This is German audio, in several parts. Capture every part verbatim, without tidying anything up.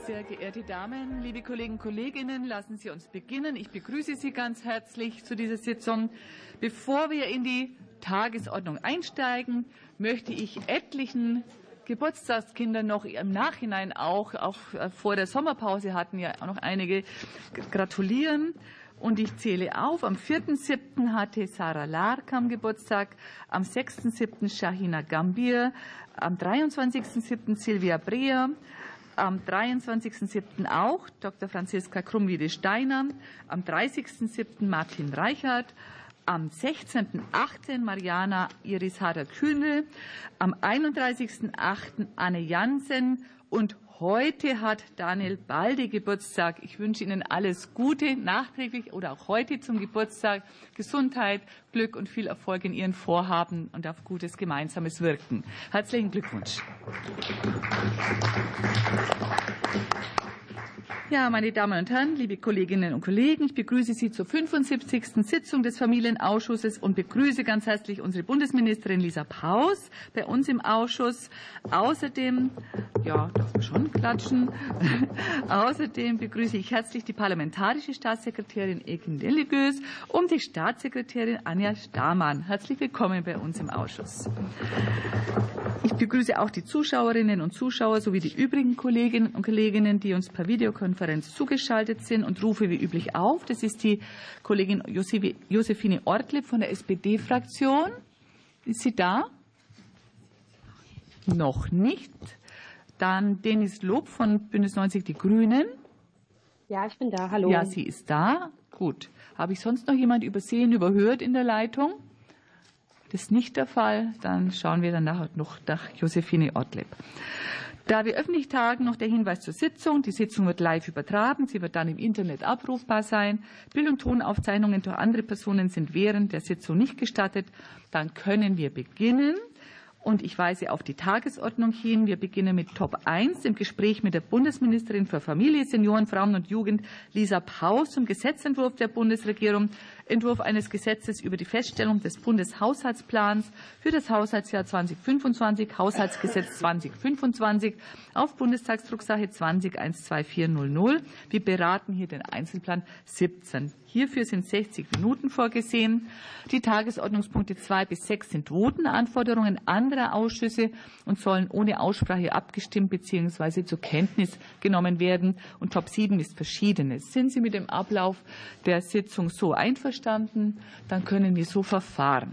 Sehr geehrte Damen, liebe Kollegen und Kolleginnen, lassen Sie uns beginnen. Ich begrüße Sie ganz herzlich zu dieser Sitzung. Bevor wir in die Tagesordnung einsteigen, möchte ich etlichen Geburtstagskindern noch im Nachhinein auch, auch vor der Sommerpause hatten ja auch noch einige, gratulieren. Und ich zähle auf, am vierten siebten hatte Sarah Larkam Geburtstag, am sechsten siebten Shahina Gambir, am dreiundzwanzigsten siebten Silvia Breer, am dreiundzwanzigsten siebten auch Doktor Franziska Krummwiede-Steiner, am dreißigsten siebten Martin Reichert, am sechzehnten achten Mariana Iris Harder-Kühnel, am einunddreißigsten achten Anne Jansen und heute hat Daniel Balde Geburtstag. Ich wünsche Ihnen alles Gute, nachträglich oder auch heute zum Geburtstag. Gesundheit, Glück und viel Erfolg in Ihren Vorhaben und auf gutes gemeinsames Wirken. Herzlichen Glückwunsch. Ja, meine Damen und Herren, liebe Kolleginnen und Kollegen, ich begrüße Sie zur fünfundsiebzigsten Sitzung des Familienausschusses und begrüße ganz herzlich unsere Bundesministerin Lisa Paus bei uns im Ausschuss. Außerdem, ja, darf man schon klatschen, außerdem begrüße ich herzlich die parlamentarische Staatssekretärin Ekin Delegös und die Staatssekretärin Anja Stamann. Herzlich willkommen bei uns im Ausschuss. Ich begrüße auch die Zuschauerinnen und Zuschauer sowie die übrigen Kolleginnen und Kollegen, die uns per Videokonferenz zugeschaltet sind und rufe wie üblich auf. Das ist die Kollegin Josephine Ortlieb von der S P D-Fraktion. Ist sie da? Noch nicht. Dann Denis Lob von Bündnis neunzig Die Grünen. Ja, ich bin da. Hallo. Ja, sie ist da. Gut. Habe ich sonst noch jemand übersehen, überhört in der Leitung? Das ist nicht der Fall. Dann schauen wir danach noch nach Josephine Ortlieb. Da wir öffentlich tagen, noch der Hinweis zur Sitzung. Die Sitzung wird live übertragen. Sie wird dann im Internet abrufbar sein. Bild- und Tonaufzeichnungen durch andere Personen sind während der Sitzung nicht gestattet. Dann können wir beginnen. Und ich weise auf die Tagesordnung hin. Wir beginnen mit Top eins im Gespräch mit der Bundesministerin für Familie, Senioren, Frauen und Jugend, Lisa Paus, zum Gesetzentwurf der Bundesregierung. Entwurf eines Gesetzes über die Feststellung des Bundeshaushaltsplans für das Haushaltsjahr zweitausendfünfundzwanzig, Haushaltsgesetz zweitausendfünfundzwanzig auf Bundestagsdrucksache zwanzig eins zwei vier null null. Wir beraten hier den Einzelplan siebzehn. Hierfür sind sechzig Minuten vorgesehen. Die Tagesordnungspunkte zwei bis sechs sind Votenanforderungen anderer Ausschüsse und sollen ohne Aussprache abgestimmt bzw. zur Kenntnis genommen werden. Und Top sieben ist Verschiedenes. Sind Sie mit dem Ablauf der Sitzung so einverstanden? Dann können wir so verfahren.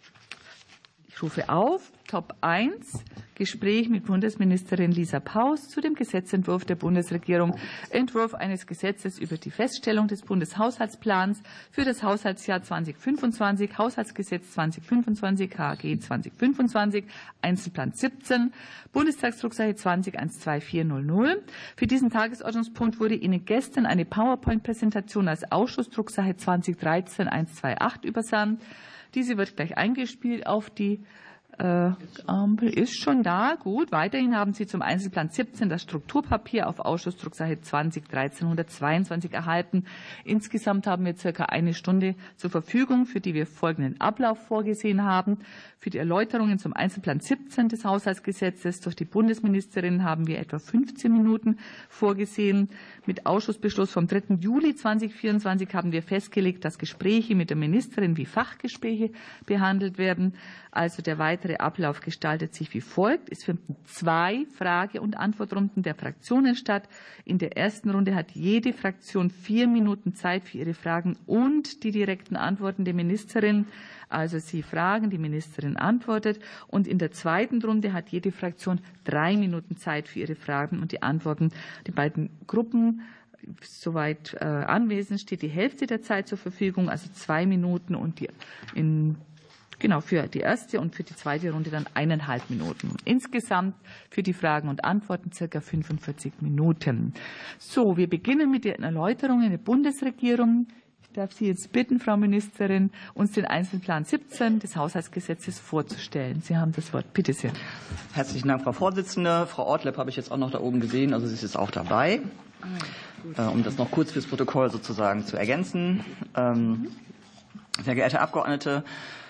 Ich rufe auf Top eins, Gespräch mit Bundesministerin Lisa Paus zu dem Gesetzentwurf der Bundesregierung, Entwurf eines Gesetzes über die Feststellung des Bundeshaushaltsplans für das Haushaltsjahr zweitausendfünfundzwanzig, Haushaltsgesetz zweitausendfünfundzwanzig, H G zweitausendfünfundzwanzig, Einzelplan siebzehn, Bundestagsdrucksache zwanzig eins zwei vier null null. Für diesen Tagesordnungspunkt wurde Ihnen gestern eine PowerPoint-Präsentation als Ausschussdrucksache zwanzig dreizehn eins zwei acht übersandt. Diese wird gleich eingespielt auf die Äh, Ampel ist schon da. Gut. Weiterhin haben Sie zum Einzelplan siebzehn das Strukturpapier auf Ausschussdrucksache zwanzig dreizehn hundertzweiundzwanzig erhalten. Insgesamt haben wir circa eine Stunde zur Verfügung, für die wir folgenden Ablauf vorgesehen haben. Für die Erläuterungen zum Einzelplan siebzehn des Haushaltsgesetzes durch die Bundesministerin haben wir etwa fünfzehn Minuten vorgesehen. Mit Ausschussbeschluss vom dritten Juli zweitausendvierundzwanzig haben wir festgelegt, dass Gespräche mit der Ministerin wie Fachgespräche behandelt werden. Also der weitere Ablauf gestaltet sich wie folgt. Es finden zwei Frage- und Antwortrunden der Fraktionen statt. In der ersten Runde hat jede Fraktion vier Minuten Zeit für ihre Fragen und die direkten Antworten der Ministerin. Also Sie fragen, die Ministerin antwortet. Und in der zweiten Runde hat jede Fraktion drei Minuten Zeit für ihre Fragen und die Antworten. Die beiden Gruppen, soweit äh, anwesend, steht die Hälfte der Zeit zur Verfügung, also zwei Minuten und die in Genau, für die erste und für die zweite Runde dann eineinhalb Minuten. Insgesamt für die Fragen und Antworten circa fünfundvierzig Minuten. So, wir beginnen mit den Erläuterungen der Bundesregierung. Ich darf Sie jetzt bitten, Frau Ministerin, uns den Einzelplan siebzehn des Haushaltsgesetzes vorzustellen. Sie haben das Wort. Bitte sehr. Herzlichen Dank, Frau Vorsitzende. Frau Ortlieb habe ich jetzt auch noch da oben gesehen, also sie ist jetzt auch dabei. Um das noch kurz fürs Protokoll sozusagen zu ergänzen. Sehr geehrte Abgeordnete,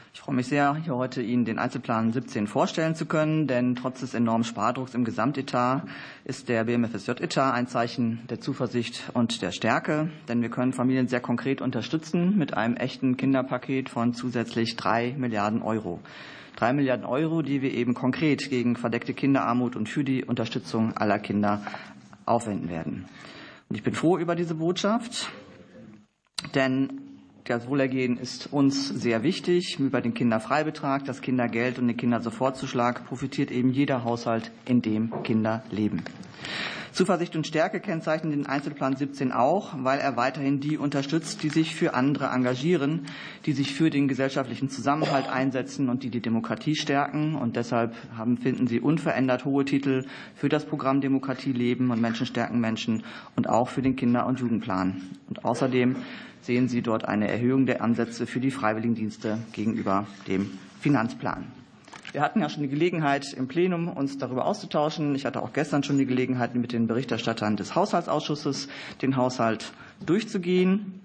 Ich freue mich sehr, hier heute Ihnen den Einzelplan siebzehn vorstellen zu können, denn trotz des enormen Spardrucks im Gesamtetat ist der B M F S J-Etat ein Zeichen der Zuversicht und der Stärke, denn wir können Familien sehr konkret unterstützen mit einem echten Kinderpaket von zusätzlich drei Milliarden Euro. Drei Milliarden Euro, die wir eben konkret gegen verdeckte Kinderarmut und für die Unterstützung aller Kinder aufwenden werden. Und ich bin froh über diese Botschaft, denn das Wohlergehen ist uns sehr wichtig. Über den Kinderfreibetrag, das Kindergeld und den Kindersofortzuschlag profitiert eben jeder Haushalt, in dem Kinder leben. Zuversicht und Stärke kennzeichnen den Einzelplan siebzehn auch, weil er weiterhin die unterstützt, die sich für andere engagieren, die sich für den gesellschaftlichen Zusammenhalt einsetzen und die die Demokratie stärken. Und deshalb haben, finden Sie unverändert hohe Titel für das Programm Demokratie leben und Menschen stärken Menschen und auch für den Kinder- und Jugendplan. Und außerdem sehen Sie dort eine Erhöhung der Ansätze für die Freiwilligendienste gegenüber dem Finanzplan. Wir hatten ja schon die Gelegenheit, im Plenum uns darüber auszutauschen. Ich hatte auch gestern schon die Gelegenheit, mit den Berichterstattern des Haushaltsausschusses den Haushalt durchzugehen.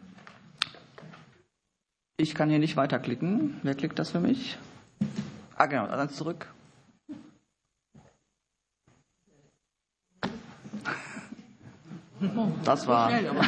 Ich kann hier nicht weiterklicken. Wer klickt das für mich? Ah, genau, dann zurück. Das war.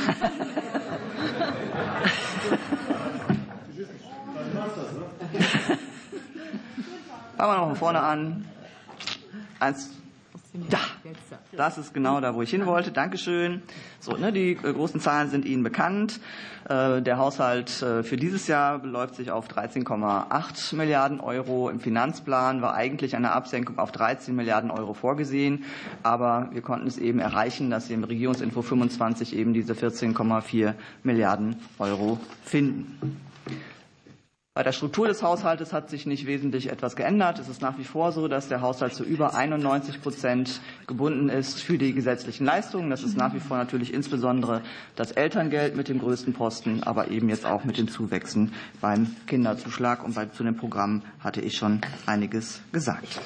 Fangen wir noch von vorne an. Eins. Da. Das ist genau da, wo ich hin wollte. Dankeschön. So, ne, die äh, großen Zahlen sind Ihnen bekannt. Äh, der Haushalt äh, für dieses Jahr beläuft sich auf dreizehn Komma acht Milliarden Euro. Im Finanzplan war eigentlich eine Absenkung auf dreizehn Milliarden Euro vorgesehen. Aber wir konnten es eben erreichen, dass Sie im Regierungsinfo fünfundzwanzig eben diese vierzehn Komma vier Milliarden Euro finden. Bei der Struktur des Haushaltes hat sich nicht wesentlich etwas geändert. Es ist nach wie vor so, dass der Haushalt zu über einundneunzig Prozent gebunden ist für die gesetzlichen Leistungen. Das ist nach wie vor natürlich insbesondere das Elterngeld mit dem größten Posten, aber eben jetzt auch mit den Zuwächsen beim Kinderzuschlag. Und bei, zu den Programmen hatte ich schon einiges gesagt.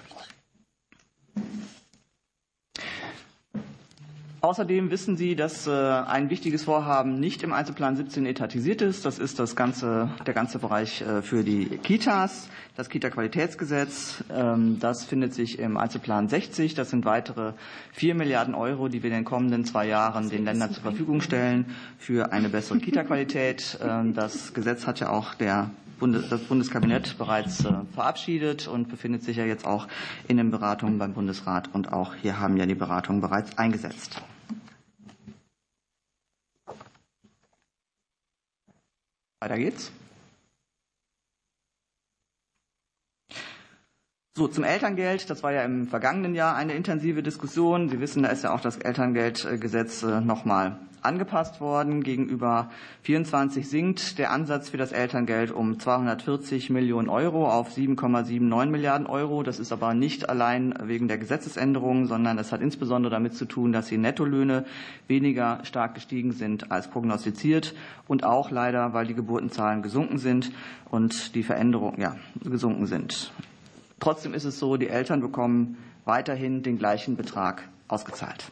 Außerdem wissen Sie, dass ein wichtiges Vorhaben nicht im Einzelplan siebzehn etatisiert ist. Das ist das ganze, der ganze Bereich für die Kitas, das Kita-Qualitätsgesetz. Das findet sich im Einzelplan sechzig. Das sind weitere vier Milliarden Euro, die wir in den kommenden zwei Jahren den Ländern zur Verfügung stellen für eine bessere Kita-Qualität. Das Gesetz hat ja auch der das Bundeskabinett bereits verabschiedet und befindet sich ja jetzt auch in den Beratungen beim Bundesrat. Und auch hier haben ja die Beratungen bereits eingesetzt. Weiter geht's. So, zum Elterngeld. Das war ja im vergangenen Jahr eine intensive Diskussion. Sie wissen, da ist ja auch das Elterngeldgesetz nochmal angepasst worden. Gegenüber vierundzwanzig sinkt der Ansatz für das Elterngeld um zweihundertvierzig Millionen Euro auf sieben Komma neunundsiebzig Milliarden Euro. Das ist aber nicht allein wegen der Gesetzesänderungen, sondern das hat insbesondere damit zu tun, dass die Nettolöhne weniger stark gestiegen sind als prognostiziert und auch leider, weil die Geburtenzahlen gesunken sind und die Veränderungen ja, gesunken sind. Trotzdem ist es so, die Eltern bekommen weiterhin den gleichen Betrag ausgezahlt.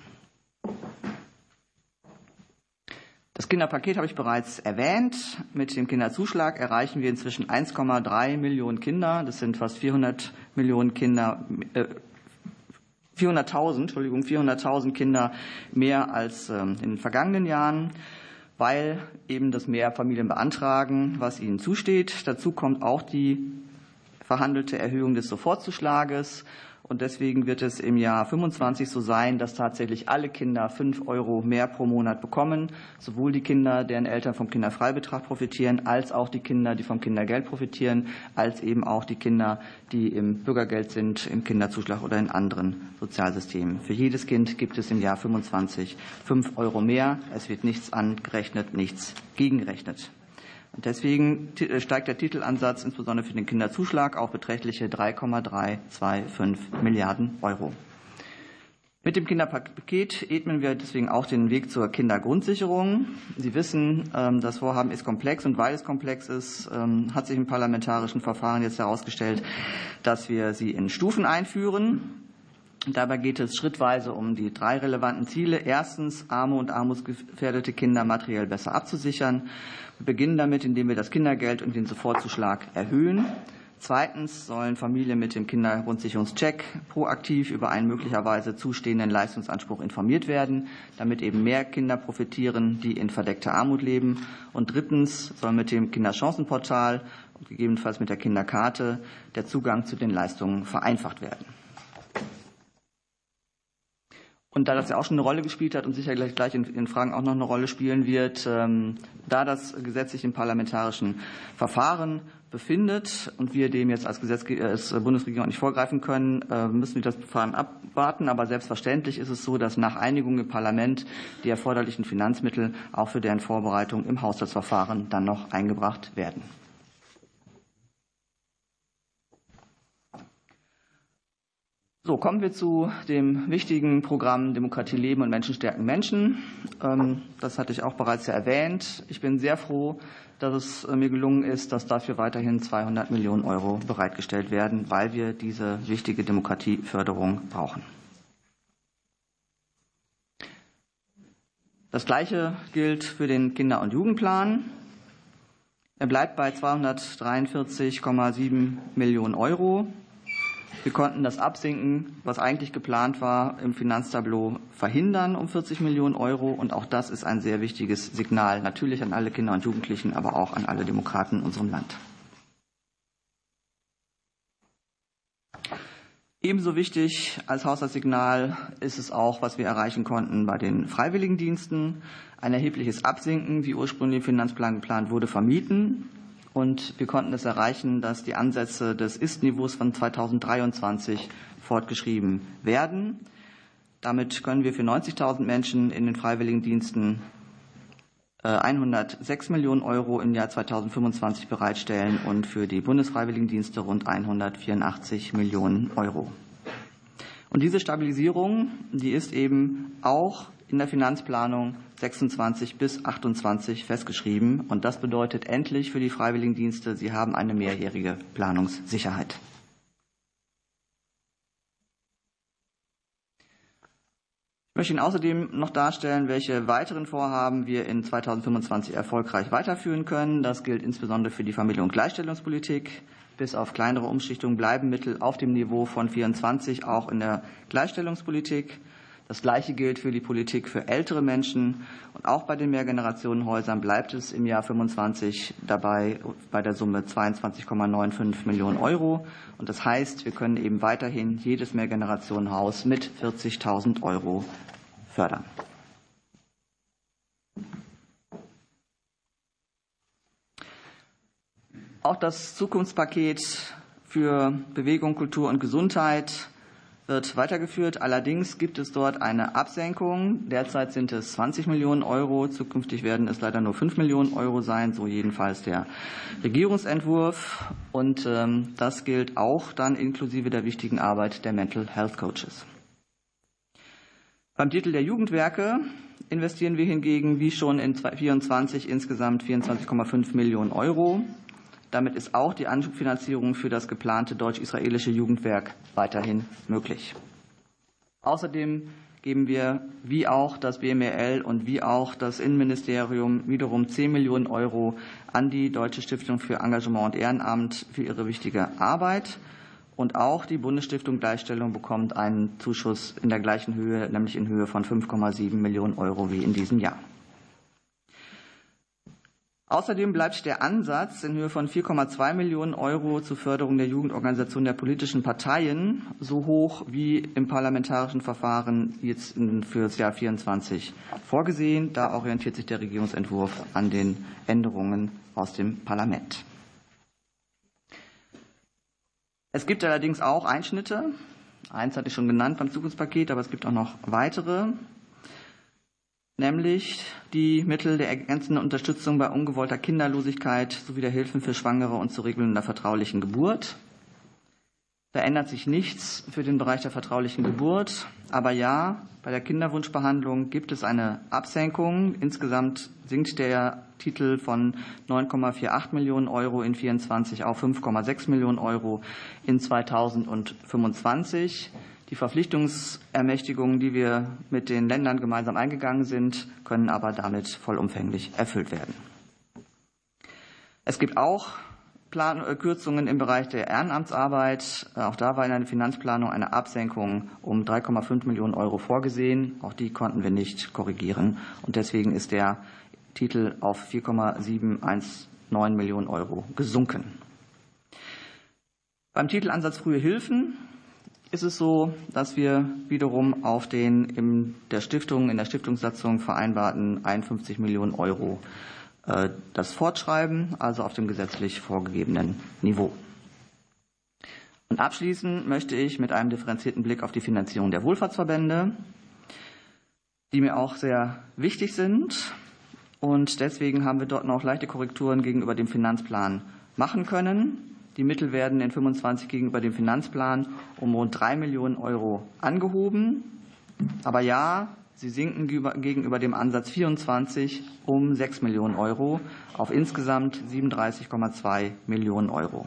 Das Kinderpaket habe ich bereits erwähnt. Mit dem Kinderzuschlag erreichen wir inzwischen eins Komma drei Millionen Kinder. Das sind fast vierhundert Millionen Kinder, äh, vierhunderttausend, Entschuldigung, vierhunderttausend Kinder mehr als äh, in den vergangenen Jahren, weil eben das mehr Familien beantragen, was ihnen zusteht. Dazu kommt auch die verhandelte Erhöhung des Sofortzuschlages. Und deswegen wird es im Jahr fünfundzwanzig so sein, dass tatsächlich alle Kinder fünf Euro mehr pro Monat bekommen. Sowohl die Kinder, deren Eltern vom Kinderfreibetrag profitieren, als auch die Kinder, die vom Kindergeld profitieren, als eben auch die Kinder, die im Bürgergeld sind, im Kinderzuschlag oder in anderen Sozialsystemen. Für jedes Kind gibt es im Jahr fünfundzwanzig fünf Euro mehr. Es wird nichts angerechnet, nichts gegengerechnet. Und deswegen steigt der Titelansatz insbesondere für den Kinderzuschlag auf beträchtliche drei Komma dreihunderfünfundzwanzig Milliarden Euro. Mit dem Kinderpaket ebnen wir deswegen auch den Weg zur Kindergrundsicherung. Sie wissen, das Vorhaben ist komplex und weil es komplex ist, hat sich im parlamentarischen Verfahren jetzt herausgestellt, dass wir sie in Stufen einführen. Dabei geht es schrittweise um die drei relevanten Ziele. Erstens, arme und armutsgefährdete Kinder materiell besser abzusichern. Wir beginnen damit, indem wir das Kindergeld und den Sofortzuschlag erhöhen. Zweitens sollen Familien mit dem Kindergrundsicherungscheck proaktiv über einen möglicherweise zustehenden Leistungsanspruch informiert werden, damit eben mehr Kinder profitieren, die in verdeckter Armut leben. Und drittens soll mit dem Kinderchancenportal und gegebenenfalls mit der Kinderkarte der Zugang zu den Leistungen vereinfacht werden. Und da das ja auch schon eine Rolle gespielt hat und sicher gleich, gleich in, in Fragen auch noch eine Rolle spielen wird, ähm, da das Gesetz sich im parlamentarischen Verfahren befindet und wir dem jetzt als, Gesetzge- als Bundesregierung nicht vorgreifen können, äh, müssen wir das Verfahren abwarten. Aber selbstverständlich ist es so, dass nach Einigung im Parlament die erforderlichen Finanzmittel auch für deren Vorbereitung im Haushaltsverfahren dann noch eingebracht werden. So, kommen wir zu dem wichtigen Programm Demokratie leben und Menschen stärken Menschen. Das hatte ich auch bereits erwähnt. Ich bin sehr froh, dass es mir gelungen ist, dass dafür weiterhin zweihundert Millionen Euro bereitgestellt werden, weil wir diese wichtige Demokratieförderung brauchen. Das Gleiche gilt für den Kinder- und Jugendplan. Er bleibt bei zweihundertdreiundvierzig Komma sieben Millionen Euro. Wir konnten das Absinken, was eigentlich geplant war, im Finanztableau verhindern um vierzig Millionen Euro. Und auch das ist ein sehr wichtiges Signal, natürlich an alle Kinder und Jugendlichen, aber auch an alle Demokraten in unserem Land. Ebenso wichtig als Haushaltssignal ist es auch, was wir erreichen konnten bei den Freiwilligendiensten. Ein erhebliches Absinken, wie ursprünglich im Finanzplan geplant wurde, vermieden. Und wir konnten es erreichen, dass die Ansätze des Ist-Niveaus von zweitausenddreiundzwanzig fortgeschrieben werden. Damit können wir für neunzigtausend Menschen in den Freiwilligendiensten hundertsechs Millionen Euro im Jahr zweitausendfünfundzwanzig bereitstellen und für die Bundesfreiwilligendienste rund hundertvierundachtzig Millionen Euro. Und diese Stabilisierung, die ist eben auch in der Finanzplanung sechsundzwanzig bis achtundzwanzig festgeschrieben. Und das bedeutet endlich für die Freiwilligendienste, sie haben eine mehrjährige Planungssicherheit. Ich möchte Ihnen außerdem noch darstellen, welche weiteren Vorhaben wir in zweitausendfünfundzwanzig erfolgreich weiterführen können. Das gilt insbesondere für die Familien- und Gleichstellungspolitik. Bis auf kleinere Umschichtungen bleiben Mittel auf dem Niveau von vierundzwanzig auch in der Gleichstellungspolitik. Das Gleiche gilt für die Politik für ältere Menschen. Und auch bei den Mehrgenerationenhäusern bleibt es im Jahr fünfundzwanzig dabei bei der Summe zweiundzwanzig Komma fünfundneunzig Millionen Euro. Und das heißt, wir können eben weiterhin jedes Mehrgenerationenhaus mit vierzigtausend Euro fördern. Auch das Zukunftspaket für Bewegung, Kultur und Gesundheit wird weitergeführt. Allerdings gibt es dort eine Absenkung. Derzeit sind es zwanzig Millionen Euro. Zukünftig werden es leider nur fünf Millionen Euro sein, so jedenfalls der Regierungsentwurf. Und ähm, das gilt auch dann inklusive der wichtigen Arbeit der Mental Health Coaches. Beim Titel der Jugendwerke investieren wir hingegen wie schon in zweitausendvierundzwanzig insgesamt vierundzwanzig Komma fünf Millionen Euro. Damit ist auch die Anschubfinanzierung für das geplante deutsch-israelische Jugendwerk weiterhin möglich. Außerdem geben wir wie auch das B M E L und wie auch das Innenministerium wiederum zehn Millionen Euro an die Deutsche Stiftung für Engagement und Ehrenamt für ihre wichtige Arbeit. Und auch die Bundesstiftung Gleichstellung bekommt einen Zuschuss in der gleichen Höhe, nämlich in Höhe von fünf Komma sieben Millionen Euro wie in diesem Jahr. Außerdem bleibt der Ansatz in Höhe von vier Komma zwei Millionen Euro zur Förderung der Jugendorganisation der politischen Parteien so hoch wie im parlamentarischen Verfahren jetzt für das Jahr vierundzwanzig vorgesehen. Da orientiert sich der Regierungsentwurf an den Änderungen aus dem Parlament. Es gibt allerdings auch Einschnitte. Eins hatte ich schon genannt beim Zukunftspaket, aber es gibt auch noch weitere. Nämlich die Mittel der ergänzenden Unterstützung bei ungewollter Kinderlosigkeit sowie der Hilfen für Schwangere und zur Regelung der vertraulichen Geburt. Da ändert sich nichts für den Bereich der vertraulichen Geburt. Aber ja, bei der Kinderwunschbehandlung gibt es eine Absenkung. Insgesamt sinkt der Titel von neun Komma achtundvierzig Millionen Euro in vierundzwanzig auf fünf Komma sechs Millionen Euro in zweitausendfünfundzwanzig. Die Verpflichtungsermächtigungen, die wir mit den Ländern gemeinsam eingegangen sind, können aber damit vollumfänglich erfüllt werden. Es gibt auch Plan- Kürzungen im Bereich der Ehrenamtsarbeit. Auch da war in der Finanzplanung eine Absenkung um drei Komma fünf Millionen Euro vorgesehen. Auch die konnten wir nicht korrigieren. Und deswegen ist der Titel auf vier Komma sieben eins neun Millionen Euro gesunken. Beim Titelansatz Frühe Hilfen ist es so, dass wir wiederum auf den in der Stiftung, in der Stiftungssatzung vereinbarten einundfünfzig Millionen Euro äh, das fortschreiben, also auf dem gesetzlich vorgegebenen Niveau. Und abschließen möchte ich mit einem differenzierten Blick auf die Finanzierung der Wohlfahrtsverbände, die mir auch sehr wichtig sind. Und deswegen haben wir dort noch leichte Korrekturen gegenüber dem Finanzplan machen können. Die Mittel werden in fünfundzwanzig gegenüber dem Finanzplan um rund drei Millionen Euro angehoben. Aber ja, sie sinken gegenüber dem Ansatz vierundzwanzig um sechs Millionen Euro auf insgesamt siebenunddreißig Komma zwei Millionen Euro.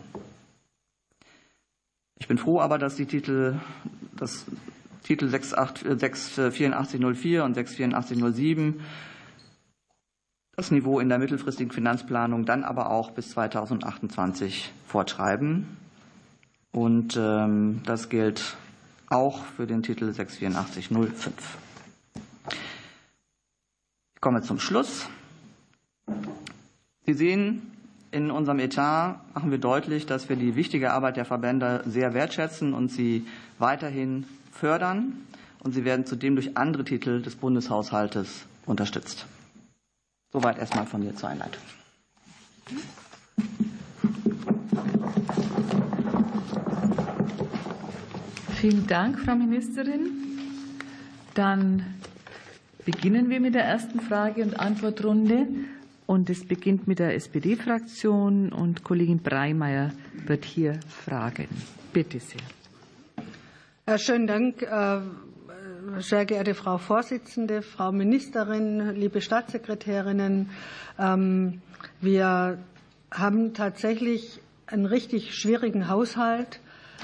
Ich bin froh aber, dass die Titel, das Titel sechs vierundachtzig null vier und sechs vierundachtzig null sieben das Niveau in der mittelfristigen Finanzplanung dann aber auch bis zweitausendachtundzwanzig fortschreiben. Und ähm, das gilt auch für den Titel sechs vierundachtzig null fünf. Ich komme zum Schluss. Sie sehen, in unserem Etat machen wir deutlich, dass wir die wichtige Arbeit der Verbände sehr wertschätzen und sie weiterhin fördern. Und sie werden zudem durch andere Titel des Bundeshaushaltes unterstützt. Soweit erstmal von mir zur Einleitung. Vielen Dank, Frau Ministerin. Dann beginnen wir mit der ersten Frage- und Antwortrunde. Und es beginnt mit der S P D-Fraktion und Kollegin Breimeyer wird hier fragen. Bitte sehr. Ja, schönen Dank. Sehr geehrte Frau Vorsitzende, Frau Ministerin, liebe Staatssekretärinnen, wir haben tatsächlich einen richtig schwierigen Haushalt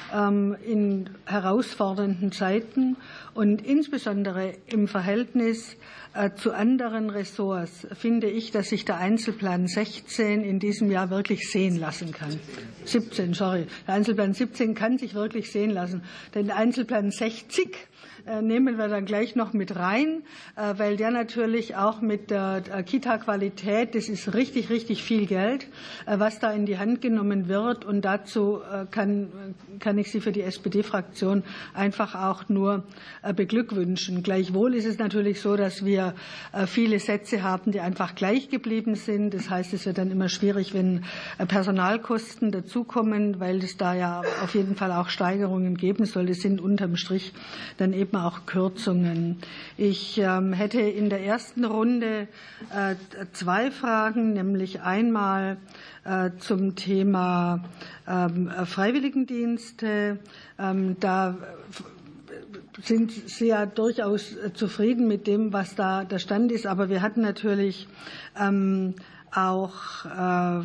in herausfordernden Zeiten und insbesondere im Verhältnis zu anderen Ressorts finde ich, dass sich der Einzelplan sechzehn in diesem Jahr wirklich sehen lassen kann. siebzehn, sorry. Der Einzelplan siebzehn kann sich wirklich sehen lassen. Denn der Einzelplan sechzig nehmen wir dann gleich noch mit rein, weil der natürlich auch mit der Kita-Qualität, das ist richtig, richtig viel Geld, was da in die Hand genommen wird. Und dazu kann, kann ich Sie für die S P D-Fraktion einfach auch nur beglückwünschen. Gleichwohl ist es natürlich so, dass wir viele Sätze haben, die einfach gleich geblieben sind. Das heißt, es wird dann immer schwierig, wenn Personalkosten dazukommen, weil es da ja auf jeden Fall auch Steigerungen geben soll. Das sind unterm Strich dann eben auch Kürzungen. Ich ähm, hätte in der ersten Runde äh, zwei Fragen, nämlich einmal äh, zum Thema ähm, Freiwilligendienste. Ähm, da sind Sie ja durchaus zufrieden mit dem, was da der Stand ist, aber wir hatten natürlich ähm, auch äh,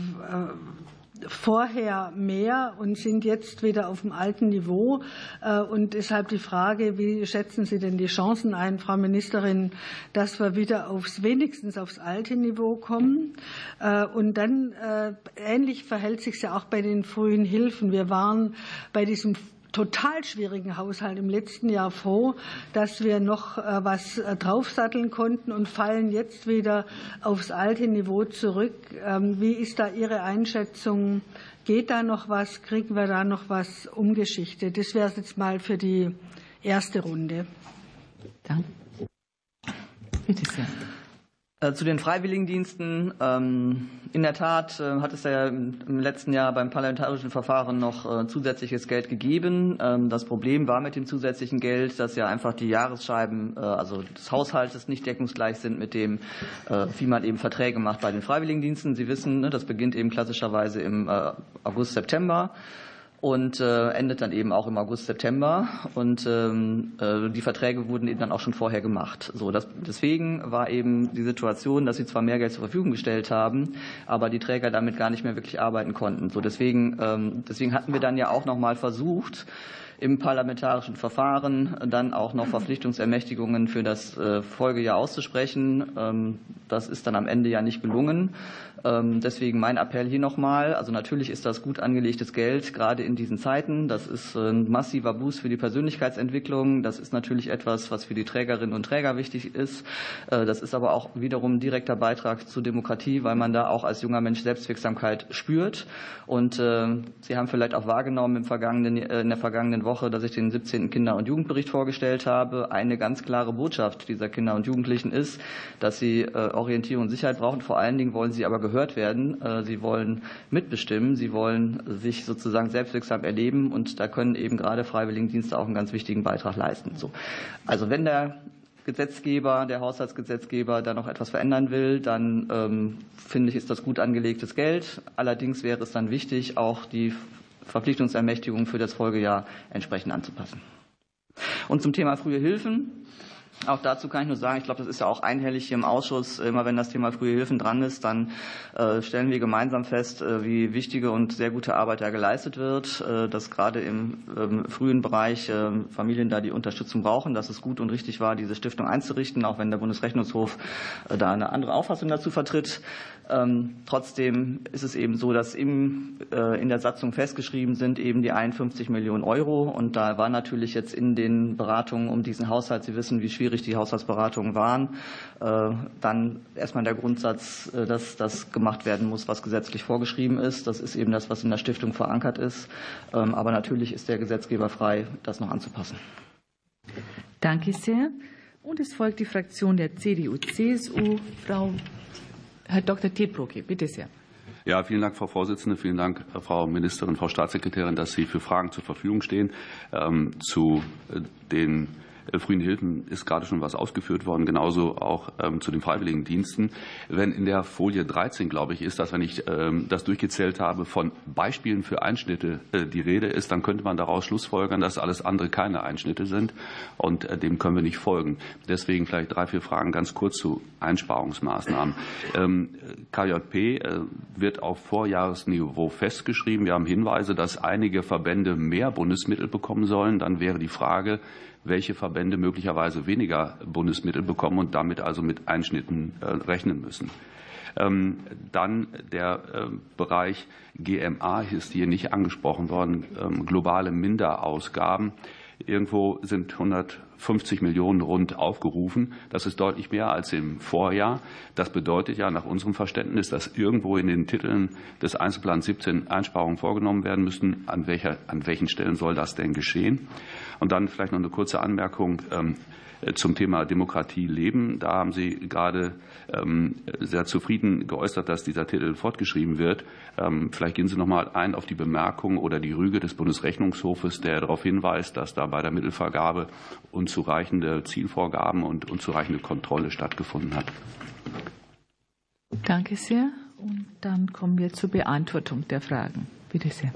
vorher mehr und sind jetzt wieder auf dem alten Niveau. Und deshalb die Frage, wie schätzen Sie denn die Chancen ein, Frau Ministerin, dass wir wieder aufs, wenigstens aufs alte Niveau kommen? Und dann, ähnlich verhält sich es ja auch bei den frühen Hilfen. Wir waren bei diesem total schwierigen Haushalt im letzten Jahr froh, dass wir noch was draufsatteln konnten und fallen jetzt wieder aufs alte Niveau zurück. Wie ist da Ihre Einschätzung? Geht da noch was? Kriegen wir da noch was umgeschichtet? Das wäre es jetzt mal für die erste Runde. Danke. Bitte sehr. Zu den Freiwilligendiensten. In der Tat hat es ja im letzten Jahr beim parlamentarischen Verfahren noch zusätzliches Geld gegeben. Das Problem war mit dem zusätzlichen Geld, dass ja einfach die Jahresscheiben, also des Haushaltes, nicht deckungsgleich sind mit dem, wie man eben Verträge macht bei den Freiwilligendiensten. Sie wissen, das beginnt eben klassischerweise im August, September. Und äh, endet dann eben auch im August, September. Und ähm, äh, die Verträge wurden eben dann auch schon vorher gemacht. So, das, deswegen war eben die Situation, dass sie zwar mehr Geld zur Verfügung gestellt haben, aber die Träger damit gar nicht mehr wirklich arbeiten konnten. So, deswegen, ähm, deswegen hatten wir dann ja auch noch mal versucht, im parlamentarischen Verfahren dann auch noch Verpflichtungsermächtigungen für das Folgejahr auszusprechen. Das ist dann am Ende ja nicht gelungen. Deswegen mein Appell hier nochmal. Also natürlich ist das gut angelegtes Geld, gerade in diesen Zeiten. Das ist ein massiver Boost für die Persönlichkeitsentwicklung. Das ist natürlich etwas, was für die Trägerinnen und Träger wichtig ist. Das ist aber auch wiederum ein direkter Beitrag zur Demokratie, weil man da auch als junger Mensch Selbstwirksamkeit spürt. Und Sie haben vielleicht auch wahrgenommen im vergangenen, in der vergangenen Woche, dass ich den siebzehnten Kinder- und Jugendbericht vorgestellt habe. Eine ganz klare Botschaft dieser Kinder und Jugendlichen ist, dass sie Orientierung und Sicherheit brauchen. Vor allen Dingen wollen sie aber gehört werden. Sie wollen mitbestimmen. Sie wollen sich sozusagen selbstwirksam erleben. Und da können eben gerade Freiwilligendienste auch einen ganz wichtigen Beitrag leisten. So. Also wenn der Gesetzgeber, der Haushaltsgesetzgeber da noch etwas verändern will, dann ähm, finde ich, ist das gut angelegtes Geld. Allerdings wäre es dann wichtig, auch die Verpflichtungsermächtigung für das Folgejahr entsprechend anzupassen. Und zum Thema frühe Hilfen. Auch dazu kann ich nur sagen, ich glaube, das ist ja auch einhellig hier im Ausschuss. Immer wenn das Thema frühe Hilfen dran ist, dann äh, stellen wir gemeinsam fest, äh, wie wichtige und sehr gute Arbeit da geleistet wird, äh, dass gerade im ähm, frühen Bereich äh, Familien da die Unterstützung brauchen, dass es gut und richtig war, diese Stiftung einzurichten, auch wenn der Bundesrechnungshof äh, da eine andere Auffassung dazu vertritt. Ähm, trotzdem ist es eben so, dass im, äh, in der Satzung festgeschrieben sind eben die einundfünfzig Millionen Euro. Und da war natürlich jetzt in den Beratungen um diesen Haushalt, Sie wissen, wie schwierig die Haushaltsberatungen waren, äh, dann erstmal der Grundsatz, äh, dass das gemacht werden muss, was gesetzlich vorgeschrieben ist. Das ist eben das, was in der Stiftung verankert ist. Ähm, aber natürlich ist der Gesetzgeber frei, das noch anzupassen. Danke sehr. Und es folgt die Fraktion der C D U C S U. Frau Herr Doktor Tedbrocke, bitte sehr. Ja, vielen Dank, Frau Vorsitzende. Vielen Dank, Frau Ministerin, Frau Staatssekretärin, dass Sie für Fragen zur Verfügung stehen. Ähm, zu den frühen Hilfen ist gerade schon was ausgeführt worden, genauso auch ähm, zu den Freiwilligendiensten. Wenn in der Folie dreizehn, glaube ich, ist das, wenn ich ähm, das durchgezählt habe, von Beispielen für Einschnitte äh, die Rede ist, dann könnte man daraus schlussfolgern, dass alles andere keine Einschnitte sind und äh, dem können wir nicht folgen. Deswegen vielleicht drei, vier Fragen ganz kurz zu Einsparungsmaßnahmen. Ähm, K J P äh, wird auf Vorjahresniveau festgeschrieben. Wir haben Hinweise, dass einige Verbände mehr Bundesmittel bekommen sollen. Dann wäre die Frage, welche Verbände möglicherweise weniger Bundesmittel bekommen und damit also mit Einschnitten rechnen müssen. Dann der Bereich G M A ist hier nicht angesprochen worden, globale Minderausgaben. Irgendwo sind hundertfünfzig Millionen rund aufgerufen. Das ist deutlich mehr als im Vorjahr. Das bedeutet ja nach unserem Verständnis, dass irgendwo in den Titeln des Einzelplans siebzehn Einsparungen vorgenommen werden müssen. An, welcher, an welchen Stellen soll das denn geschehen? Und dann vielleicht noch eine kurze Anmerkung zum Thema Demokratie leben. Da haben Sie gerade sehr zufrieden geäußert, dass dieser Titel fortgeschrieben wird. Vielleicht gehen Sie noch mal ein auf die Bemerkung oder die Rüge des Bundesrechnungshofes, der darauf hinweist, dass da bei der Mittelvergabe unzureichende Zielvorgaben und unzureichende Kontrolle stattgefunden hat. Danke sehr. Und dann kommen wir zur Beantwortung der Fragen. Bitte sehr.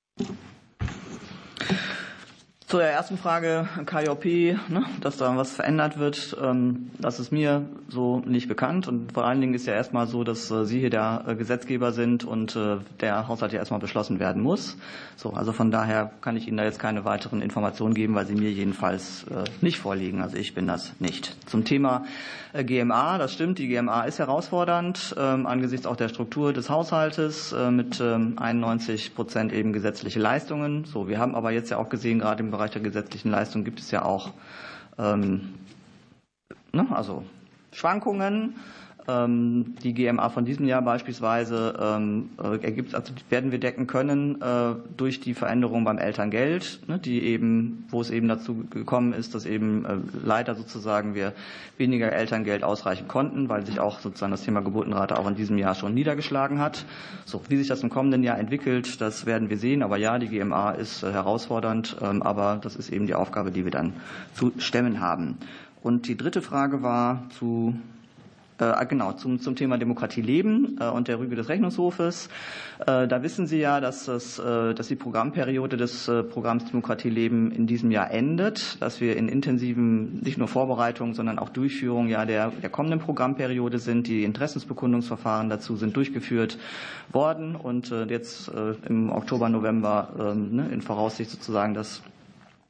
Zur ersten Frage, K J P, ne, dass da was verändert wird, ähm, das ist mir so nicht bekannt. Und vor allen Dingen ist ja erstmal so, dass äh, Sie hier der äh, Gesetzgeber sind und äh, der Haushalt ja erstmal beschlossen werden muss. So, also von daher kann ich Ihnen da jetzt keine weiteren Informationen geben, weil sie mir jedenfalls äh, nicht vorliegen. Also ich bin das nicht. Zum Thema äh, G M A, das stimmt, die G M A ist herausfordernd, äh, angesichts auch der Struktur des Haushaltes äh, mit äh, einundneunzig Prozent eben gesetzliche Leistungen. So, wir haben aber jetzt ja auch gesehen, gerade im Bereich der gesetzlichen Leistung gibt es ja auch ähm, ne, also Schwankungen. Ähm, die G M A von diesem Jahr beispielsweise ähm, ergibt, also werden wir decken können äh, durch die Veränderung beim Elterngeld, ne, die eben, wo es eben dazu gekommen ist, dass eben äh, leider sozusagen wir weniger Elterngeld ausreichen konnten, weil sich auch sozusagen das Thema Geburtenrate auch in diesem Jahr schon niedergeschlagen hat. So, wie sich das im kommenden Jahr entwickelt, das werden wir sehen. Aber ja, die G M A ist äh, herausfordernd, ähm, aber das ist eben die Aufgabe, die wir dann zu stemmen haben. Und die dritte Frage war zu Äh, genau, zum, zum Thema Demokratie leben äh, und der Rüge des Rechnungshofes. Äh, da wissen Sie ja, dass, das, äh, dass die Programmperiode des äh, Programms Demokratie leben in diesem Jahr endet, dass wir in intensiven, nicht nur Vorbereitung, sondern auch Durchführung ja der, der kommenden Programmperiode sind. Die Interessensbekundungsverfahren dazu sind durchgeführt worden und äh, jetzt äh, im Oktober, November äh, ne, in Voraussicht sozusagen, dass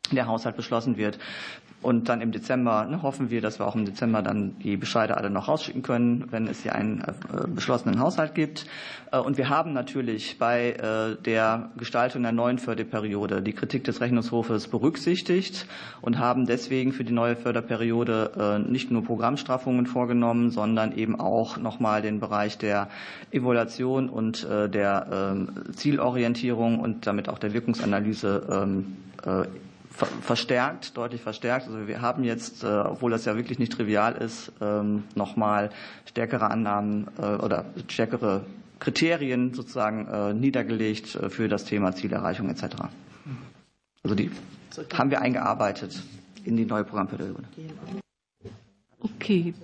der Haushalt beschlossen wird. Und dann im Dezember ne, hoffen wir, dass wir auch im Dezember dann die Bescheide alle noch rausschicken können, wenn es hier einen äh, beschlossenen Haushalt gibt. Äh, und wir haben natürlich bei äh, der Gestaltung der neuen Förderperiode die Kritik des Rechnungshofes berücksichtigt und haben deswegen für die neue Förderperiode äh, nicht nur Programmstraffungen vorgenommen, sondern eben auch nochmal den Bereich der Evaluation und äh, der äh, Zielorientierung und damit auch der Wirkungsanalyse äh, äh, verstärkt, deutlich verstärkt. Also wir haben jetzt, obwohl das ja wirklich nicht trivial ist, nochmal stärkere Annahmen oder stärkere Kriterien sozusagen niedergelegt für das Thema Zielerreichung et cetera. Also die haben wir eingearbeitet in die neue Programmperiode. Okay.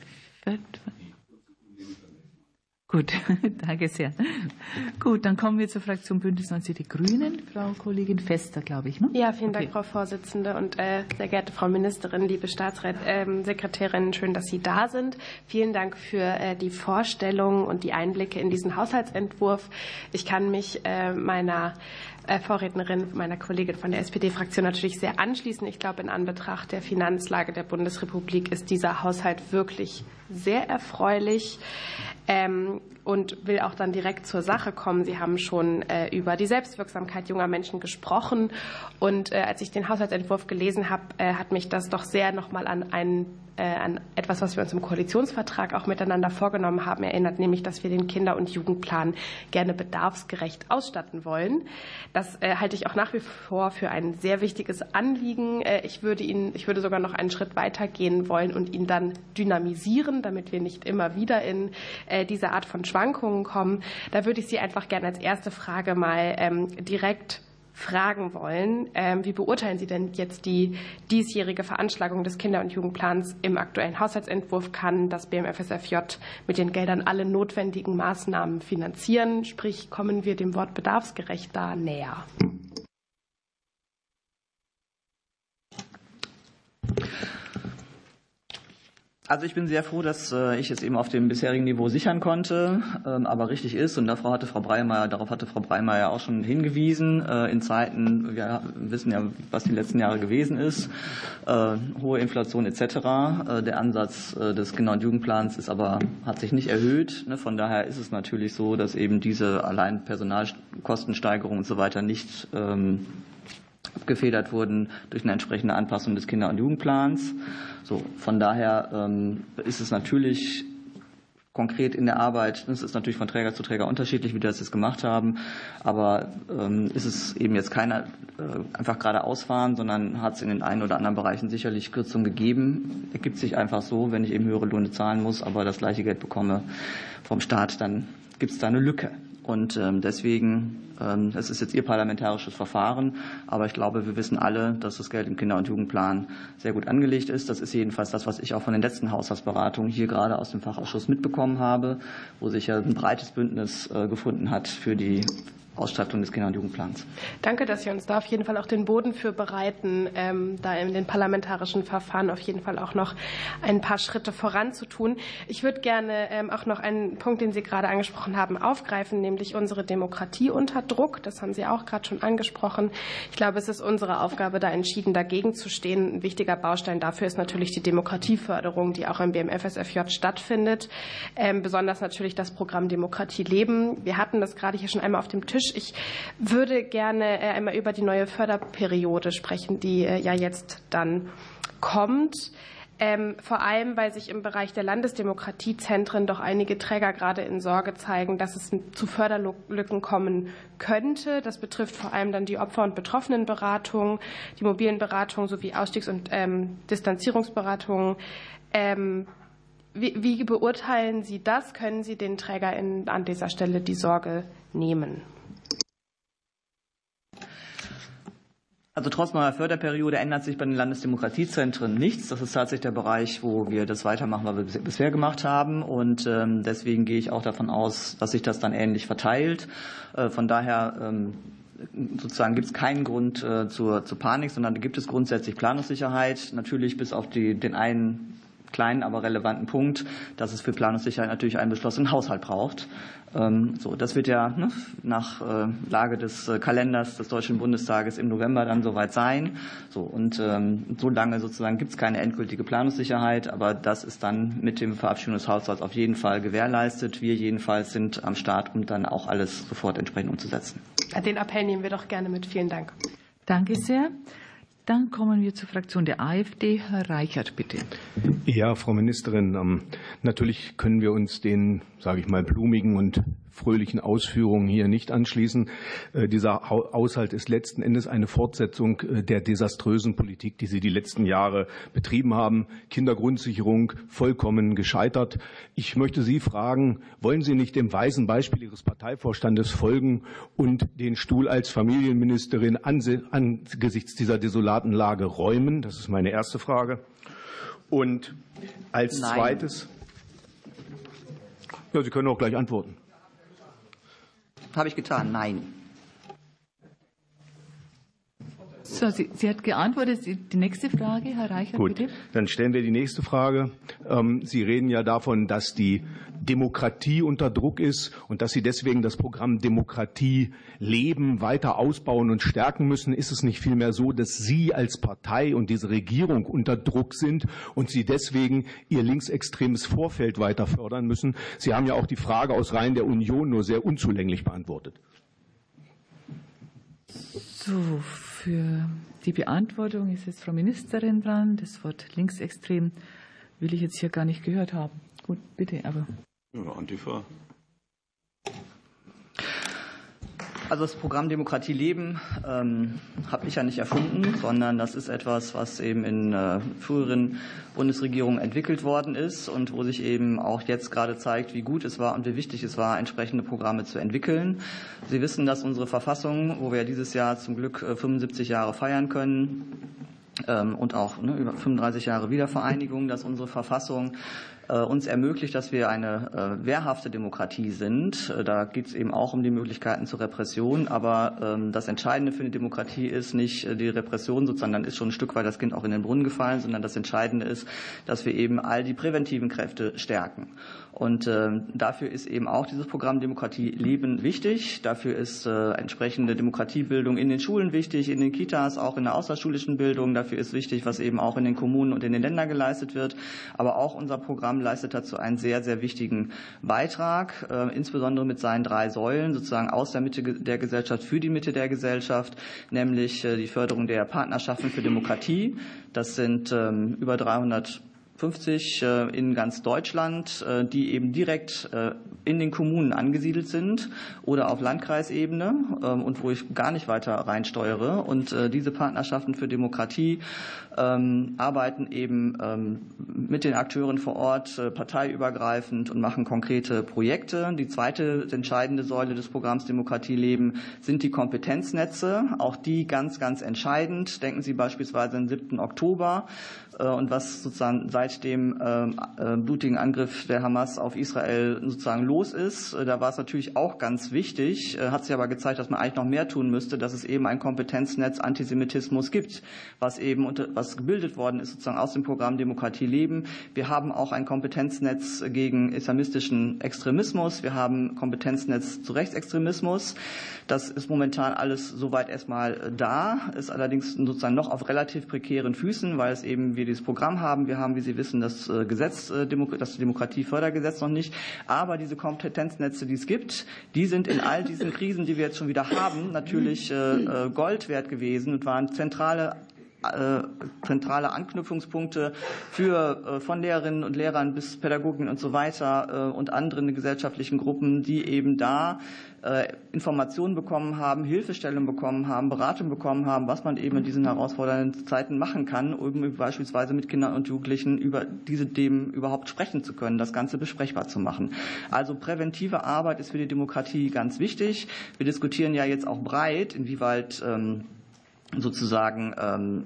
Gut, danke sehr. Gut, dann kommen wir zur Fraktion Bündnis neunzig Die Grünen. Frau Kollegin Fester, glaube ich. Ne? Ja, vielen Dank, okay. Frau Vorsitzende und äh, sehr geehrte Frau Ministerin, liebe Staatssekretärin, äh, schön, dass Sie da sind. Vielen Dank für äh, die Vorstellung und die Einblicke in diesen Haushaltsentwurf. Ich kann mich äh, meiner Vorrednerin, meiner Kollegin von der S P D-Fraktion natürlich sehr anschließen. Ich glaube, in Anbetracht der Finanzlage der Bundesrepublik ist dieser Haushalt wirklich sehr erfreulich ähm, und will auch dann direkt zur Sache kommen. Sie haben schon äh, über die Selbstwirksamkeit junger Menschen gesprochen und äh, als ich den Haushaltsentwurf gelesen habe, äh, hat mich das doch sehr nochmal an einen an etwas, was wir uns im Koalitionsvertrag auch miteinander vorgenommen haben, erinnert, nämlich, dass wir den Kinder- und Jugendplan gerne bedarfsgerecht ausstatten wollen. Das äh, halte ich auch nach wie vor für ein sehr wichtiges Anliegen. Äh, ich würde ihn, ich würde sogar noch einen Schritt weiter gehen wollen und ihn dann dynamisieren, damit wir nicht immer wieder in äh, diese Art von Schwankungen kommen. Da würde ich Sie einfach gerne als erste Frage mal ähm, direkt fragen wollen. Wie beurteilen Sie denn jetzt die diesjährige Veranschlagung des Kinder- und Jugendplans im aktuellen Haushaltsentwurf? Kann das B M F S F J mit den Geldern alle notwendigen Maßnahmen finanzieren? Sprich, kommen wir dem Wort bedarfsgerecht da näher? Also ich bin sehr froh, dass ich es eben auf dem bisherigen Niveau sichern konnte, aber richtig ist, und darauf hatte Frau Breymeier, darauf hatte Frau Breymeier auch schon hingewiesen, in Zeiten, wir wissen ja, was die letzten Jahre gewesen ist, hohe Inflation et cetera. Der Ansatz des Kinder- und Jugendplans ist aber, hat sich nicht erhöht. Von daher ist es natürlich so, dass eben diese allein Personalkostensteigerung und so weiter nicht abgefedert wurden durch eine entsprechende Anpassung des Kinder- und Jugendplans. So, von daher ähm, ist es natürlich konkret in der Arbeit, es ist natürlich von Träger zu Träger unterschiedlich, wie wir das jetzt gemacht haben, aber ähm, ist es eben jetzt keine äh, einfach geradeaus fahren, sondern hat es in den einen oder anderen Bereichen sicherlich Kürzungen gegeben. Ergibt sich einfach so, wenn ich eben höhere Löhne zahlen muss, aber das gleiche Geld bekomme vom Staat, dann gibt es da eine Lücke. Und ähm, deswegen, ähm, es ist jetzt Ihr parlamentarisches Verfahren, aber ich glaube, wir wissen alle, dass das Geld im Kinder- und Jugendplan sehr gut angelegt ist. Das ist jedenfalls das, was ich auch von den letzten Haushaltsberatungen hier gerade aus dem Fachausschuss mitbekommen habe, wo sich ja ein breites Bündnis äh, gefunden hat für die Ausstattung des Kinder- und Jugendplans. Danke, dass Sie uns da auf jeden Fall auch den Boden für bereiten, ähm, da in den parlamentarischen Verfahren auf jeden Fall auch noch ein paar Schritte voranzutun. Ich würde gerne ähm, auch noch einen Punkt, den Sie gerade angesprochen haben, aufgreifen, nämlich unsere Demokratie unter Druck. Das haben Sie auch gerade schon angesprochen. Ich glaube, es ist unsere Aufgabe, da entschieden dagegen zu stehen. Ein wichtiger Baustein dafür ist natürlich die Demokratieförderung, die auch im B M F S F J stattfindet. Ähm, besonders natürlich das Programm Demokratie leben. Wir hatten das gerade hier schon einmal auf dem Tisch. Ich würde gerne einmal über die neue Förderperiode sprechen, die ja jetzt dann kommt. Ähm, vor allem, weil sich im Bereich der Landesdemokratiezentren doch einige Träger gerade in Sorge zeigen, dass es zu Förderlücken kommen könnte. Das betrifft vor allem dann die Opfer- und Betroffenenberatung, die mobilen Beratungen sowie Ausstiegs- und ähm, Distanzierungsberatungen. Ähm, wie, wie beurteilen Sie das? Können Sie den Trägern an dieser Stelle die Sorge nehmen? Also trotz neuer Förderperiode ändert sich bei den Landesdemokratiezentren nichts. Das ist tatsächlich der Bereich, wo wir das weitermachen, was wir bisher gemacht haben. Und ähm, deswegen gehe ich auch davon aus, dass sich das dann ähnlich verteilt. Äh, von daher ähm, sozusagen gibt es keinen Grund äh, zur, zur Panik, sondern da gibt es grundsätzlich Planungssicherheit. Natürlich bis auf die, den einen kleinen, aber relevanten Punkt, dass es für Planungssicherheit natürlich einen beschlossenen Haushalt braucht. So, das wird ja ne, nach äh, Lage des äh, Kalenders des Deutschen Bundestages im November dann soweit sein. So, und ähm, so lange sozusagen gibt es keine endgültige Planungssicherheit, aber das ist dann mit dem Verabschiedung des Haushalts auf jeden Fall gewährleistet. Wir jedenfalls sind am Start, um dann auch alles sofort entsprechend umzusetzen. Den Appell nehmen wir doch gerne mit. Vielen Dank. Danke sehr. Dann kommen wir zur Fraktion der AfD. Herr Reichert, bitte. Ja, Frau Ministerin, ähm, natürlich können wir uns den, sage ich mal, blumigen und fröhlichen Ausführungen hier nicht anschließen. Äh, dieser Haushalt ist letzten Endes eine Fortsetzung äh, der desaströsen Politik, die Sie die letzten Jahre betrieben haben. Kindergrundsicherung vollkommen gescheitert. Ich möchte Sie fragen, wollen Sie nicht dem weisen Beispiel Ihres Parteivorstandes folgen und den Stuhl als Familienministerin angesichts dieser desolaten Lage räumen? Das ist meine erste Frage. Und als Nein. zweites, ja, Sie können auch gleich antworten. Habe ich getan, nein. So, Sie, Sie hat geantwortet. Die nächste Frage, Herr Reichert, Gut, bitte. Dann stellen wir die nächste Frage. Sie reden ja davon, dass die Demokratie unter Druck ist und dass Sie deswegen das Programm Demokratie leben, weiter ausbauen und stärken müssen. Ist es nicht vielmehr so, dass Sie als Partei und diese Regierung unter Druck sind und Sie deswegen Ihr linksextremes Vorfeld weiter fördern müssen? Sie haben ja auch die Frage aus Reihen der Union nur sehr unzulänglich beantwortet. So, für die Beantwortung ist jetzt Frau Ministerin dran. Das Wort linksextrem will ich jetzt hier gar nicht gehört haben. Gut, bitte, aber. Ja, Antifa. Also das Programm Demokratie leben ähm, habe ich ja nicht erfunden, sondern das ist etwas, was eben in äh, früheren Bundesregierungen entwickelt worden ist und wo sich eben auch jetzt gerade zeigt, wie gut es war und wie wichtig es war, entsprechende Programme zu entwickeln. Sie wissen, dass unsere Verfassung, wo wir dieses Jahr zum Glück äh, fünfundsiebzig Jahre feiern können, ähm, und auch ne, über fünfunddreißig Jahre Wiedervereinigung, dass unsere Verfassung uns ermöglicht, dass wir eine äh, wehrhafte Demokratie sind. Da geht es eben auch um die Möglichkeiten zur Repression. Aber ähm, das Entscheidende für eine Demokratie ist nicht die Repression, sozusagen, dann ist schon ein Stück weit das Kind auch in den Brunnen gefallen, sondern das Entscheidende ist, dass wir eben all die präventiven Kräfte stärken. Und äh, dafür ist eben auch dieses Programm Demokratie leben wichtig. Dafür ist äh, entsprechende Demokratiebildung in den Schulen wichtig, in den Kitas, auch in der außerschulischen Bildung. Dafür ist wichtig, was eben auch in den Kommunen und in den Ländern geleistet wird. Aber auch unser Programm leistet dazu einen sehr, sehr wichtigen Beitrag, äh, insbesondere mit seinen drei Säulen, sozusagen aus der Mitte der Gesellschaft für die Mitte der Gesellschaft, nämlich äh, die Förderung der Partnerschaften für Demokratie. Das sind ähm, über dreihundertfünfzig in ganz Deutschland, die eben direkt in den Kommunen angesiedelt sind oder auf Landkreisebene und wo ich gar nicht weiter reinsteuere. Und diese Partnerschaften für Demokratie arbeiten eben mit den Akteuren vor Ort parteiübergreifend und machen konkrete Projekte. Die zweite entscheidende Säule des Programms Demokratie leben sind die Kompetenznetze. Auch die ganz, ganz entscheidend. Denken Sie beispielsweise am siebten Oktober. Und was sozusagen seit dem äh, blutigen Angriff der Hamas auf Israel sozusagen los ist, da war es natürlich auch ganz wichtig, äh, hat sich aber gezeigt, dass man eigentlich noch mehr tun müsste, dass es eben ein Kompetenznetz Antisemitismus gibt, was eben unter, was gebildet worden ist sozusagen aus dem Programm Demokratie leben. Wir haben auch ein Kompetenznetz gegen islamistischen Extremismus, wir haben Kompetenznetz zu Rechtsextremismus. Das ist momentan alles soweit erstmal da, ist allerdings sozusagen noch auf relativ prekären Füßen, weil es eben wir dieses Programm haben. Wir haben, wie Sie wissen, das Gesetz, das Demokratiefördergesetz noch nicht. Aber diese Kompetenznetze, die es gibt, die sind in all diesen Krisen, die wir jetzt schon wieder haben, natürlich Gold wert gewesen und waren zentrale zentrale Anknüpfungspunkte für von Lehrerinnen und Lehrern bis Pädagogen und so weiter und anderen gesellschaftlichen Gruppen, die eben da Informationen bekommen haben, Hilfestellung bekommen haben, Beratung bekommen haben, was man eben in diesen herausfordernden Zeiten machen kann, um beispielsweise mit Kindern und Jugendlichen über diese Themen überhaupt sprechen zu können, das Ganze besprechbar zu machen. Also präventive Arbeit ist für die Demokratie ganz wichtig. Wir diskutieren ja jetzt auch breit, inwieweit ähm, sozusagen, ähm,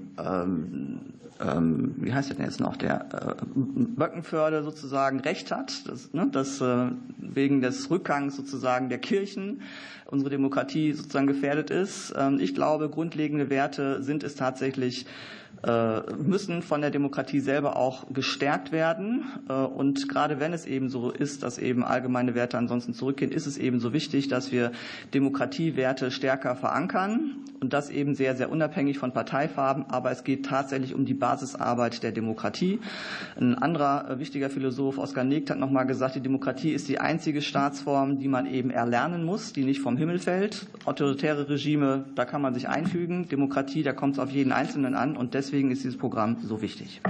ähm, wie heißt das denn jetzt noch, der äh, Böckenförde sozusagen Recht hat, dass, ne, dass äh, wegen des Rückgangs sozusagen der Kirchen unsere Demokratie sozusagen gefährdet ist. Ähm, ich glaube, grundlegende Werte sind es tatsächlich, müssen von der Demokratie selber auch gestärkt werden. Und gerade wenn es eben so ist, dass eben allgemeine Werte ansonsten zurückgehen, ist es eben so wichtig, dass wir Demokratiewerte stärker verankern und das eben sehr, sehr unabhängig von Parteifarben. Aber es geht tatsächlich um die Basisarbeit der Demokratie. Ein anderer wichtiger Philosoph, Oskar Negt, hat noch mal gesagt, die Demokratie ist die einzige Staatsform, die man eben erlernen muss, die nicht vom Himmel fällt. Autoritäre Regime, da kann man sich einfügen. Demokratie, da kommt es auf jeden Einzelnen an. Und deswegen ist dieses Programm so wichtig.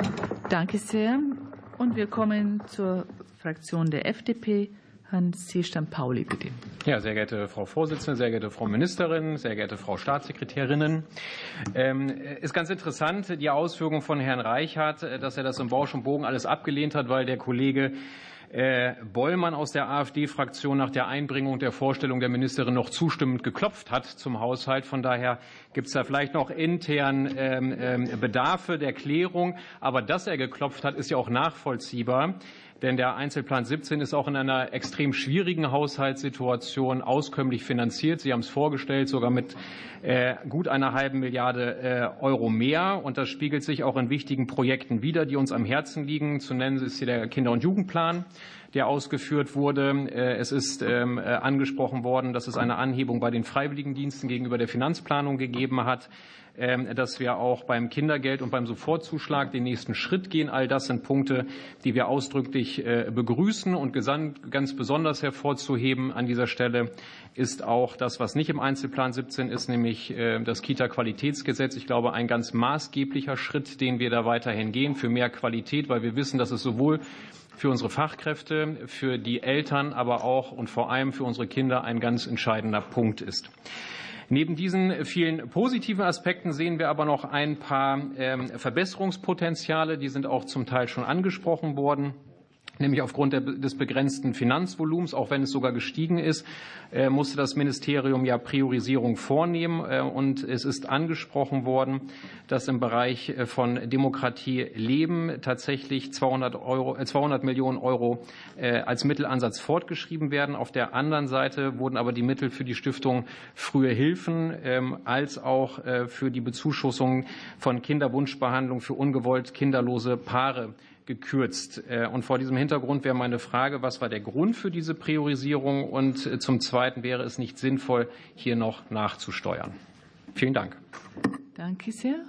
Danke sehr. Und wir kommen zur Fraktion der F D P. Herrn Seestand-Pauli, bitte. Ja, sehr geehrte Frau Vorsitzende, sehr geehrte Frau Ministerin, sehr geehrte Frau Staatssekretärinnen. Ähm, ist ganz interessant, die Ausführung von Herrn Reichart, dass er das im Bausch und Bogen alles abgelehnt hat, weil der Kollege Äh, Bollmann aus der AfD-Fraktion nach der Einbringung der Vorstellung der Ministerin noch zustimmend geklopft hat zum Haushalt. Von daher gibt es da vielleicht noch intern ähm, ähm, Bedarfe der Klärung. Aber dass er geklopft hat, ist ja auch nachvollziehbar. Denn der Einzelplan siebzehn ist auch in einer extrem schwierigen Haushaltssituation auskömmlich finanziert. Sie haben es vorgestellt, sogar mit äh, gut einer halben Milliarde äh, Euro mehr. Und das spiegelt sich auch in wichtigen Projekten wider, die uns am Herzen liegen. Zu nennen ist hier der Kinder- und Jugendplan, der ausgeführt wurde. Es ist ähm, angesprochen worden, dass es eine Anhebung bei den Freiwilligendiensten gegenüber der Finanzplanung gegeben hat, ähm, dass wir auch beim Kindergeld und beim Sofortzuschlag den nächsten Schritt gehen. All das sind Punkte, die wir ausdrücklich äh, begrüßen. Und ganz besonders hervorzuheben an dieser Stelle ist auch das, was nicht im Einzelplan siebzehn ist, nämlich äh, das Kita-Qualitätsgesetz. Ich glaube, ein ganz maßgeblicher Schritt, den wir da weiterhin gehen, für mehr Qualität, weil wir wissen, dass es sowohl für unsere Fachkräfte, für die Eltern, aber auch und vor allem für unsere Kinder ein ganz entscheidender Punkt ist. Neben diesen vielen positiven Aspekten sehen wir aber noch ein paar ähm, Verbesserungspotenziale, die sind auch zum Teil schon angesprochen worden. Nämlich aufgrund des begrenzten Finanzvolumens, auch wenn es sogar gestiegen ist, musste das Ministerium ja Priorisierung vornehmen. Und es ist angesprochen worden, dass im Bereich von Demokratie leben tatsächlich zweihundert Euro, zweihundert Millionen Euro als Mittelansatz fortgeschrieben werden. Auf der anderen Seite wurden aber die Mittel für die Stiftung Frühe Hilfen als auch für die Bezuschussung von Kinderwunschbehandlung für ungewollt kinderlose Paare gekürzt. Und vor diesem Hintergrund wäre meine Frage, was war der Grund für diese Priorisierung? Und zum Zweiten, wäre es nicht sinnvoll, hier noch nachzusteuern? Vielen Dank. Danke sehr.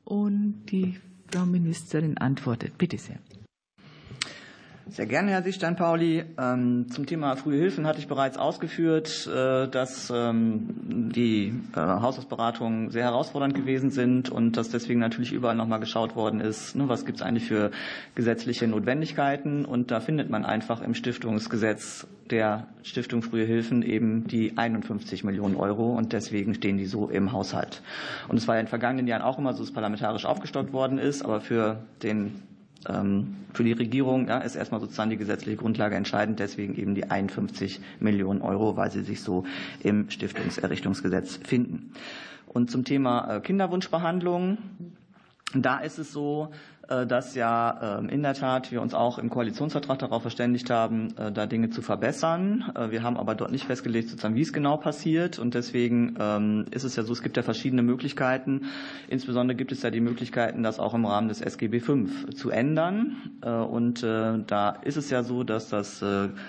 Und die Frau Ministerin antwortet. Bitte sehr. Sehr gerne, Herr Seestand-Pauli. Zum Thema Frühe Hilfen hatte ich bereits ausgeführt, dass die Haushaltsberatungen sehr herausfordernd gewesen sind und dass deswegen natürlich überall noch mal geschaut worden ist, was gibt es eigentlich für gesetzliche Notwendigkeiten. Und da findet man einfach im Stiftungsgesetz der Stiftung Frühe Hilfen eben die einundfünfzig Millionen Euro und deswegen stehen die so im Haushalt. Und es war ja in den vergangenen Jahren auch immer so, dass es parlamentarisch aufgestockt worden ist, aber für den Für die Regierung ja, ist erstmal sozusagen die gesetzliche Grundlage entscheidend, deswegen eben die einundfünfzig Millionen Euro, weil sie sich so im Stiftungserrichtungsgesetz finden. Und zum Thema Kinderwunschbehandlung, da ist es so, dass ja in der Tat wir uns auch im Koalitionsvertrag darauf verständigt haben, da Dinge zu verbessern. Wir haben aber dort nicht festgelegt, sozusagen, wie es genau passiert. Und deswegen ist es ja so, es gibt ja verschiedene Möglichkeiten. Insbesondere gibt es ja die Möglichkeiten, das auch im Rahmen des S G B fünf zu ändern. Und da ist es ja so, dass das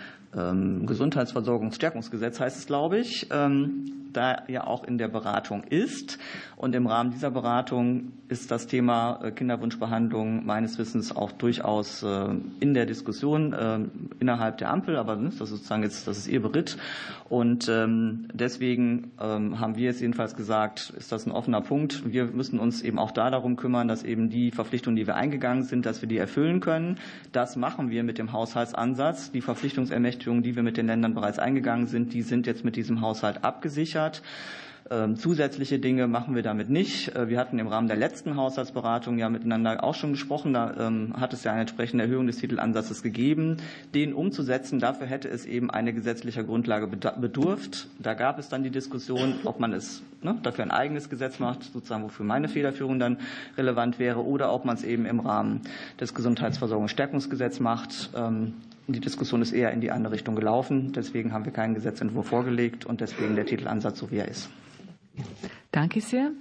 Gesundheitsversorgungsstärkungsgesetz heißt es, glaube ich, da ja auch in der Beratung ist. Und im Rahmen dieser Beratung ist das Thema Kinderwunschbehandlung meines Wissens auch durchaus in der Diskussion innerhalb der Ampel. Aber das ist sozusagen jetzt, das ist ihr Beritt. Und deswegen haben wir es jedenfalls gesagt, ist das ein offener Punkt. Wir müssen uns eben auch da darum kümmern, dass eben die Verpflichtungen, die wir eingegangen sind, dass wir die erfüllen können. Das machen wir mit dem Haushaltsansatz. Die Verpflichtungsermächtigungen, die wir mit den Ländern bereits eingegangen sind, die sind jetzt mit diesem Haushalt abgesichert. Zusätzliche Dinge machen wir damit nicht. Wir hatten im Rahmen der letzten Haushaltsberatung ja miteinander auch schon gesprochen. Da hat es ja eine entsprechende Erhöhung des Titelansatzes gegeben. Den umzusetzen, dafür hätte es eben eine gesetzliche Grundlage bedurft. Da gab es dann die Diskussion, ob man es ne, dafür ein eigenes Gesetz macht, sozusagen wofür meine Federführung dann relevant wäre, oder ob man es eben im Rahmen des Gesundheitsversorgungsstärkungsgesetzes macht. Die Diskussion ist eher in die andere Richtung gelaufen. Deswegen haben wir keinen Gesetzentwurf vorgelegt und deswegen der Titelansatz so, wie er ist. Danke sehr.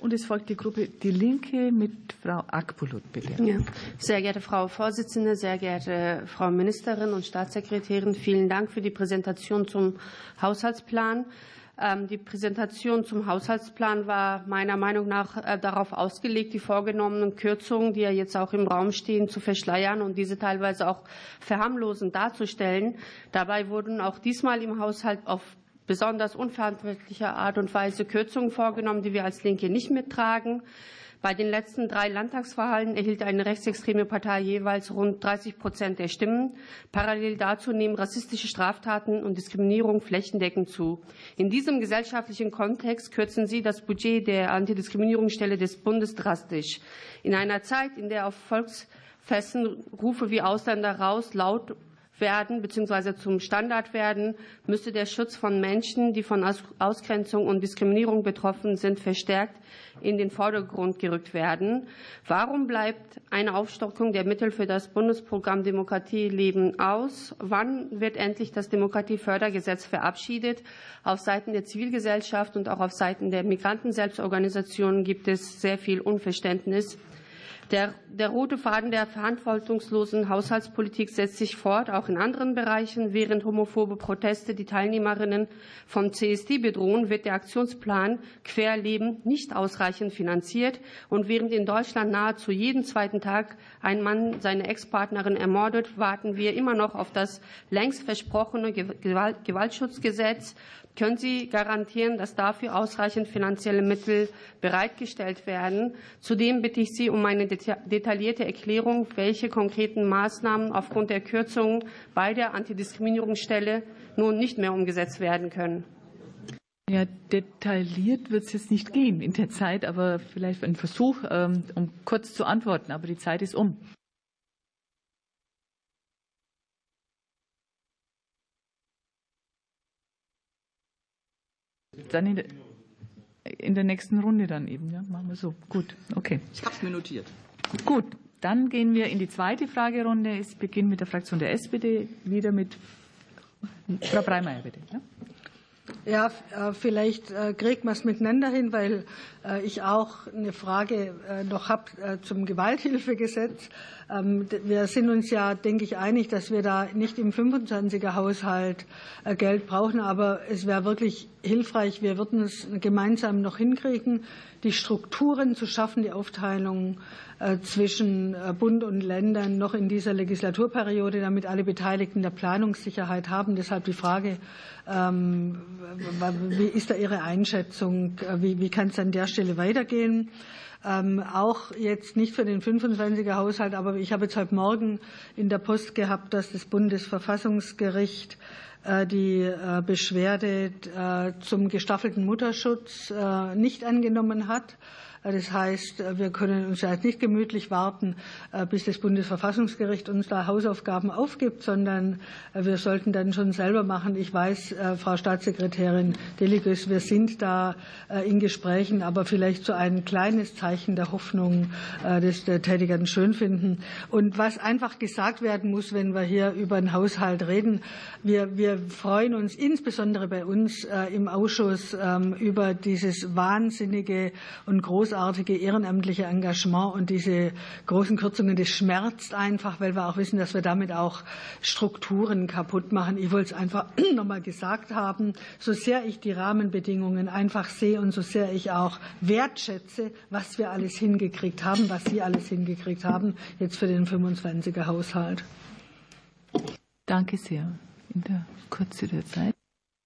Und es folgt die Gruppe Die Linke mit Frau Akbulut, bitte. Ja. Sehr geehrte Frau Vorsitzende, sehr geehrte Frau Ministerin und Staatssekretärin, vielen Dank für die Präsentation zum Haushaltsplan. Die Präsentation zum Haushaltsplan war meiner Meinung nach darauf ausgelegt, die vorgenommenen Kürzungen, die ja jetzt auch im Raum stehen, zu verschleiern und diese teilweise auch verharmlosend darzustellen. Dabei wurden auch diesmal im Haushalt auf besonders unverantwortliche Art und Weise Kürzungen vorgenommen, die wir als Linke nicht mittragen. Bei den letzten drei Landtagswahlen erhielt eine rechtsextreme Partei jeweils rund dreißig Prozent der Stimmen. Parallel dazu nehmen rassistische Straftaten und Diskriminierung flächendeckend zu. In diesem gesellschaftlichen Kontext kürzen Sie das Budget der Antidiskriminierungsstelle des Bundes drastisch. In einer Zeit, in der auf Volksfesten Rufe wie Ausländer raus laut werden bzw. zum Standard werden, müsste der Schutz von Menschen, die von Ausgrenzung und Diskriminierung betroffen sind, verstärkt in den Vordergrund gerückt werden. Warum bleibt eine Aufstockung der Mittel für das Bundesprogramm Demokratie leben aus? Wann wird endlich das Demokratiefördergesetz verabschiedet? Auf Seiten der Zivilgesellschaft und auch auf Seiten der Migrantenselbstorganisationen gibt es sehr viel Unverständnis. Der, der rote Faden der verantwortungslosen Haushaltspolitik setzt sich fort, auch in anderen Bereichen. Während homophobe Proteste die Teilnehmerinnen vom C S D bedrohen, wird der Aktionsplan Querleben nicht ausreichend finanziert. Und während in Deutschland nahezu jeden zweiten Tag ein Mann seine Ex-Partnerin ermordet, warten wir immer noch auf das längst versprochene Gewalt, Gewaltschutzgesetz. Können Sie garantieren, dass dafür ausreichend finanzielle Mittel bereitgestellt werden? Zudem bitte ich Sie um eine detaillierte Erklärung, welche konkreten Maßnahmen aufgrund der Kürzungen bei der Antidiskriminierungsstelle nun nicht mehr umgesetzt werden können. Ja, detailliert wird es jetzt nicht gehen in der Zeit, aber vielleicht ein Versuch, um kurz zu antworten. Aber die Zeit ist um. Dann in der, in der nächsten Runde dann eben, ja, machen wir so. Gut, okay. Ich habe es mir notiert. Gut, dann gehen wir in die zweite Fragerunde. Es beginnt mit der Fraktion der S P D, wieder mit Frau Breimeyer, bitte. Ja? Ja, vielleicht kriegen wir es miteinander hin, weil ich auch eine Frage noch habe zum Gewalthilfegesetz. Wir sind uns ja, denke ich, einig, dass wir da nicht im fünfundzwanziger Haushalt Geld brauchen, aber es wäre wirklich hilfreich, wir würden es gemeinsam noch hinkriegen, die Strukturen zu schaffen, die Aufteilung zwischen Bund und Ländern noch in dieser Legislaturperiode, damit alle Beteiligten der Planungssicherheit haben. Deshalb die Frage, wie ist da Ihre Einschätzung? Wie, wie kann es an der Stelle weitergehen? Ähm, auch jetzt nicht für den fünfundzwanziger Haushalt, aber ich habe jetzt heute Morgen in der Post gehabt, dass das Bundesverfassungsgericht äh, die äh, Beschwerde äh, zum gestaffelten Mutterschutz äh, nicht angenommen hat. Das heißt, wir können uns jetzt nicht gemütlich warten, bis das Bundesverfassungsgericht uns da Hausaufgaben aufgibt, sondern wir sollten dann schon selber machen. Ich weiß, Frau Staatssekretärin Deligus, wir sind da in Gesprächen, aber vielleicht so ein kleines Zeichen der Hoffnung, das der Tätigern schön finden. Und was einfach gesagt werden muss, wenn wir hier über den Haushalt reden, wir, wir freuen uns insbesondere bei uns im Ausschuss über dieses wahnsinnige und großartige ehrenamtliche Engagement, und diese großen Kürzungen, das schmerzt einfach, weil wir auch wissen, dass wir damit auch Strukturen kaputt machen. Ich wollte es einfach noch mal gesagt haben, so sehr ich die Rahmenbedingungen einfach sehe und so sehr ich auch wertschätze, was wir alles hingekriegt haben, was Sie alles hingekriegt haben, jetzt für den fünfundzwanziger Haushalt. Danke sehr. In der Kürze der Zeit.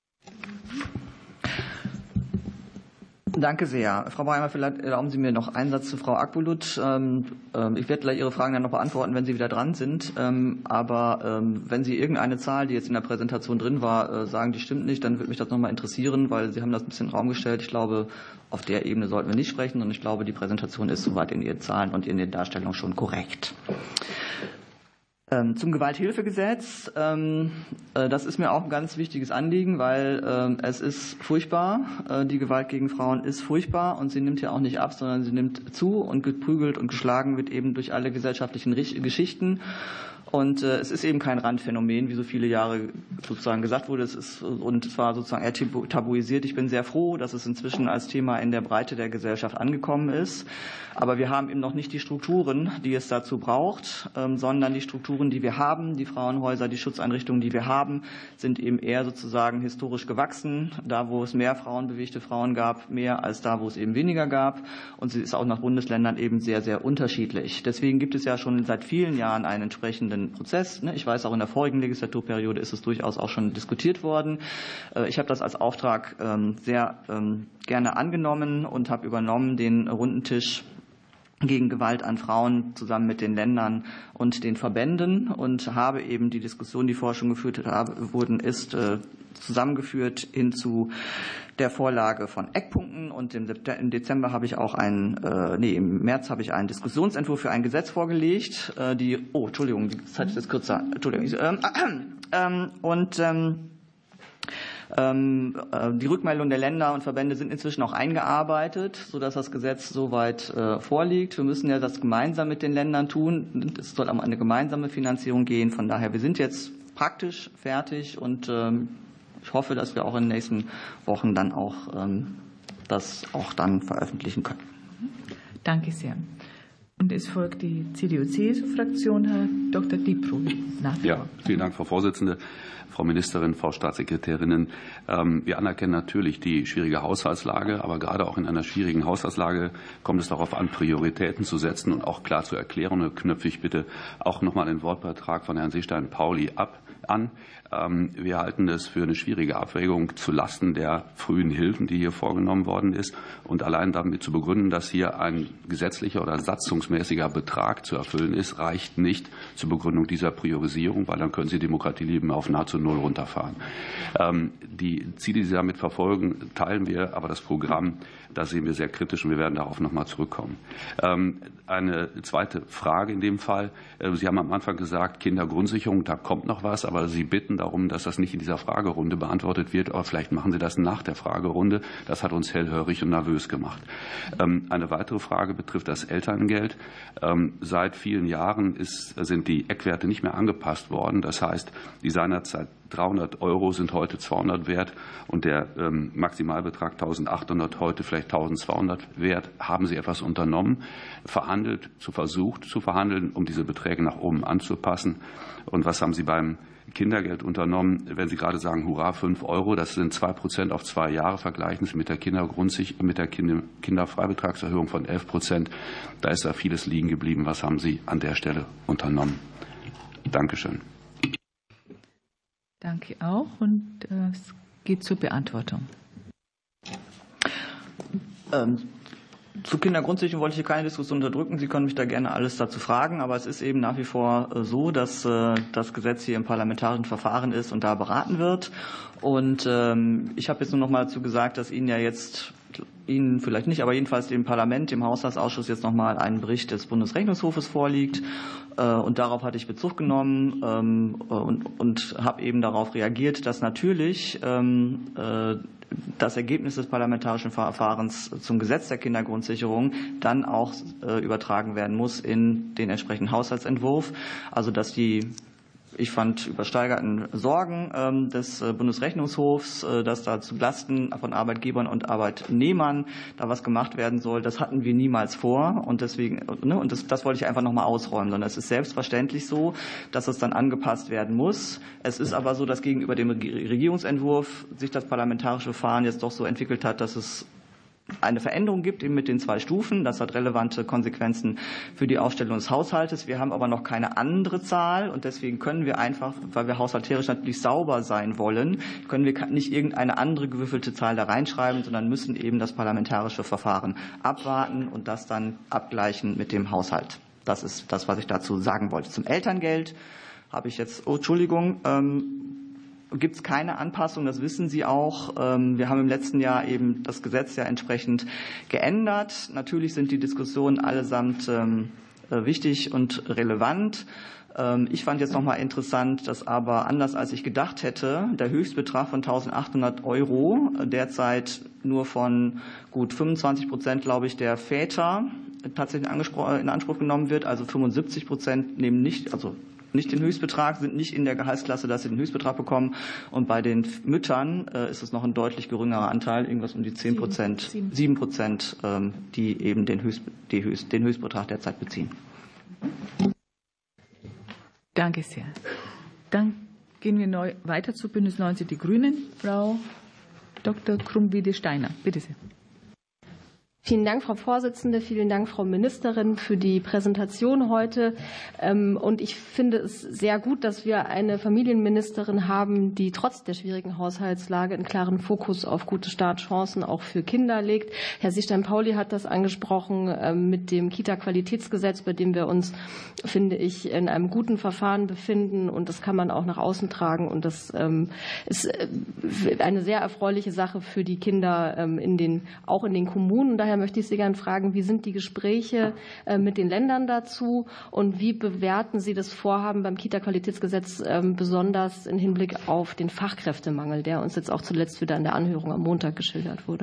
Danke sehr. Frau Breimeyer, vielleicht erlauben Sie mir noch einen Satz zu Frau Akbulut. Ich werde gleich Ihre Fragen dann noch beantworten, wenn Sie wieder dran sind. Aber wenn Sie irgendeine Zahl, die jetzt in der Präsentation drin war, sagen, die stimmt nicht, dann würde mich das noch mal interessieren, weil Sie haben das ein bisschen in den Raum gestellt. Ich glaube, auf der Ebene sollten wir nicht sprechen, und ich glaube, die Präsentation ist soweit in Ihren Zahlen und in den Darstellungen schon korrekt. Zum Gewalthilfegesetz, das ist mir auch ein ganz wichtiges Anliegen, weil es ist furchtbar, die Gewalt gegen Frauen ist furchtbar, und sie nimmt ja auch nicht ab, sondern sie nimmt zu, und geprügelt und geschlagen wird eben durch alle gesellschaftlichen Geschichten. Und äh, es ist eben kein Randphänomen, wie so viele Jahre sozusagen gesagt wurde. Es ist, und es war sozusagen eher tabuisiert. Ich bin sehr froh, dass es inzwischen als Thema in der Breite der Gesellschaft angekommen ist. Aber wir haben eben noch nicht die Strukturen, die es dazu braucht, ähm, sondern die Strukturen, die wir haben, die Frauenhäuser, die Schutzeinrichtungen, die wir haben, sind eben eher sozusagen historisch gewachsen. Da, wo es mehr frauenbewegte Frauen gab, mehr als da, wo es eben weniger gab. Und sie ist auch nach Bundesländern eben sehr, sehr unterschiedlich. Deswegen gibt es ja schon seit vielen Jahren einen entsprechenden Prozess. Ich weiß, auch in der vorigen Legislaturperiode ist es durchaus auch schon diskutiert worden. Ich habe das als Auftrag sehr gerne angenommen und habe übernommen den runden Tisch gegen Gewalt an Frauen zusammen mit den Ländern und den Verbänden und habe eben die Diskussion, die vorher schon geführt wurden, ist zusammengeführt hin zu der Vorlage von Eckpunkten und im Dezember habe ich auch einen, äh, nee, im März habe ich einen Diskussionsentwurf für ein Gesetz vorgelegt, äh, die, oh, Entschuldigung, die Zeit ist jetzt kürzer, Entschuldigung, ähm, ähm, und ähm, die Rückmeldungen der Länder und Verbände sind inzwischen auch eingearbeitet, sodass das Gesetz soweit vorliegt. Wir müssen ja das gemeinsam mit den Ländern tun. Es soll um eine gemeinsame Finanzierung gehen. Von daher, wir sind jetzt praktisch fertig und ich hoffe, dass wir auch in den nächsten Wochen dann auch das auch dann veröffentlichen können. Danke sehr. Und es folgt die C D U-C S U-Fraktion, Herr Doktor Dipro. Ja, vielen Dank, Frau Vorsitzende. Frau Ministerin, Frau Staatssekretärinnen, wir anerkennen natürlich die schwierige Haushaltslage, aber gerade auch in einer schwierigen Haushaltslage kommt es darauf an, Prioritäten zu setzen und auch klar zu erklären. Und da knüpfe ich bitte auch noch mal den Wortbeitrag von Herrn Seestein-Pauli ab an. Wir halten es für eine schwierige Abwägung zu Lasten der frühen Hilfen, die hier vorgenommen worden ist. Und allein damit zu begründen, dass hier ein gesetzlicher oder satzungsmäßiger Betrag zu erfüllen ist, reicht nicht zur Begründung dieser Priorisierung, weil dann können Sie Demokratie leben auf nahezu null runterfahren. Die Ziele, die Sie damit verfolgen, teilen wir, aber das Programm, das sehen wir sehr kritisch und wir werden darauf noch mal zurückkommen. Eine zweite Frage in dem Fall. Sie haben am Anfang gesagt, Kindergrundsicherung, da kommt noch was, aber Sie bitten darum, dass das nicht in dieser Fragerunde beantwortet wird, aber vielleicht machen Sie das nach der Fragerunde. Das hat uns hellhörig und nervös gemacht. Eine weitere Frage betrifft das Elterngeld. Seit vielen Jahren ist, sind die Eckwerte nicht mehr angepasst worden. Das heißt, die seinerzeit dreihundert Euro sind heute zweihundert wert und der ähm, Maximalbetrag eintausendachthundert heute vielleicht eintausendzweihundert wert. Haben Sie etwas unternommen, verhandelt, zu versucht zu verhandeln, um diese Beträge nach oben anzupassen? Und was haben Sie beim Kindergeld unternommen, wenn Sie gerade sagen, hurra, fünf Euro, das sind zwei Prozent auf zwei Jahre, vergleichen Sie mit der Kindergrundsicherung, mit der Kinder, Kinderfreibetragserhöhung von elf Prozent. Da ist da vieles liegen geblieben. Was haben Sie an der Stelle unternommen? Dankeschön. Danke auch und äh, es geht zur Beantwortung. Ähm. Zu Kindergrundsicherung wollte ich hier keine Diskussion unterdrücken. Sie können mich da gerne alles dazu fragen, aber es ist eben nach wie vor so, dass das Gesetz hier im parlamentarischen Verfahren ist und da beraten wird. Und ich habe jetzt nur noch mal dazu gesagt, dass Ihnen ja jetzt, Ihnen vielleicht nicht, aber jedenfalls dem Parlament, dem Haushaltsausschuss jetzt noch mal ein Bericht des Bundesrechnungshofes vorliegt. Und darauf hatte ich Bezug genommen und, und habe eben darauf reagiert, dass natürlich das Ergebnis des parlamentarischen Verfahrens zum Gesetz der Kindergrundsicherung dann auch äh, übertragen werden muss in den entsprechenden Haushaltsentwurf. Also dass die, ich fand, übersteigerten Sorgen ähm, des äh, Bundesrechnungshofs, äh, dass da zu Lasten von Arbeitgebern und Arbeitnehmern da was gemacht werden soll, das hatten wir niemals vor. Und deswegen, ne, und das, das wollte ich einfach nochmal ausräumen, sondern es ist selbstverständlich so, dass es dann angepasst werden muss. Es ist aber so, dass gegenüber dem Regierungsentwurf sich das parlamentarische Verfahren jetzt doch so entwickelt hat, dass es eine Veränderung gibt, eben mit den zwei Stufen. Das hat relevante Konsequenzen für die Aufstellung des Haushaltes. Wir haben aber noch keine andere Zahl und deswegen können wir einfach, weil wir haushalterisch natürlich sauber sein wollen, können wir nicht irgendeine andere gewürfelte Zahl da reinschreiben, sondern müssen eben das parlamentarische Verfahren abwarten und das dann abgleichen mit dem Haushalt. Das ist das, was ich dazu sagen wollte. Zum Elterngeld habe ich jetzt, oh, Entschuldigung, ähm, gibt es keine Anpassung, das wissen Sie auch. Wir haben im letzten Jahr eben das Gesetz ja entsprechend geändert. Natürlich sind die Diskussionen allesamt wichtig und relevant. Ich fand jetzt noch mal interessant, dass aber anders als ich gedacht hätte, der Höchstbetrag von eintausendachthundert Euro derzeit nur von gut fünfundzwanzig Prozent, glaube ich, der Väter tatsächlich in Anspruch genommen wird. Also fünfundsiebzig Prozent nehmen nicht, also nicht den Höchstbetrag, sind nicht in der Gehaltsklasse, dass sie den Höchstbetrag bekommen. Und bei den Müttern äh, ist es noch ein deutlich geringerer Anteil, irgendwas um die zehn Prozent, sieben Prozent, ähm, die eben den, Höchst, die Höchst, den Höchstbetrag derzeit beziehen. Danke sehr. Dann gehen wir neu weiter zu Bündnis neunzig Die Grünen. Frau Doktor Krumwiede-Steiner, bitte sehr. Vielen Dank, Frau Vorsitzende. Vielen Dank, Frau Ministerin, für die Präsentation heute. Und ich finde es sehr gut, dass wir eine Familienministerin haben, die trotz der schwierigen Haushaltslage einen klaren Fokus auf gute Startchancen auch für Kinder legt. Herr Seestein-Pauli hat das angesprochen mit dem Kita-Qualitätsgesetz, bei dem wir uns, finde ich, in einem guten Verfahren befinden. Und das kann man auch nach außen tragen. Und das ist eine sehr erfreuliche Sache für die Kinder in den, auch in den Kommunen. Daher möchte ich Sie gerne fragen, wie sind die Gespräche mit den Ländern dazu und wie bewerten Sie das Vorhaben beim Kita-Qualitätsgesetz besonders im Hinblick auf den Fachkräftemangel, der uns jetzt auch zuletzt wieder in der Anhörung am Montag geschildert wurde?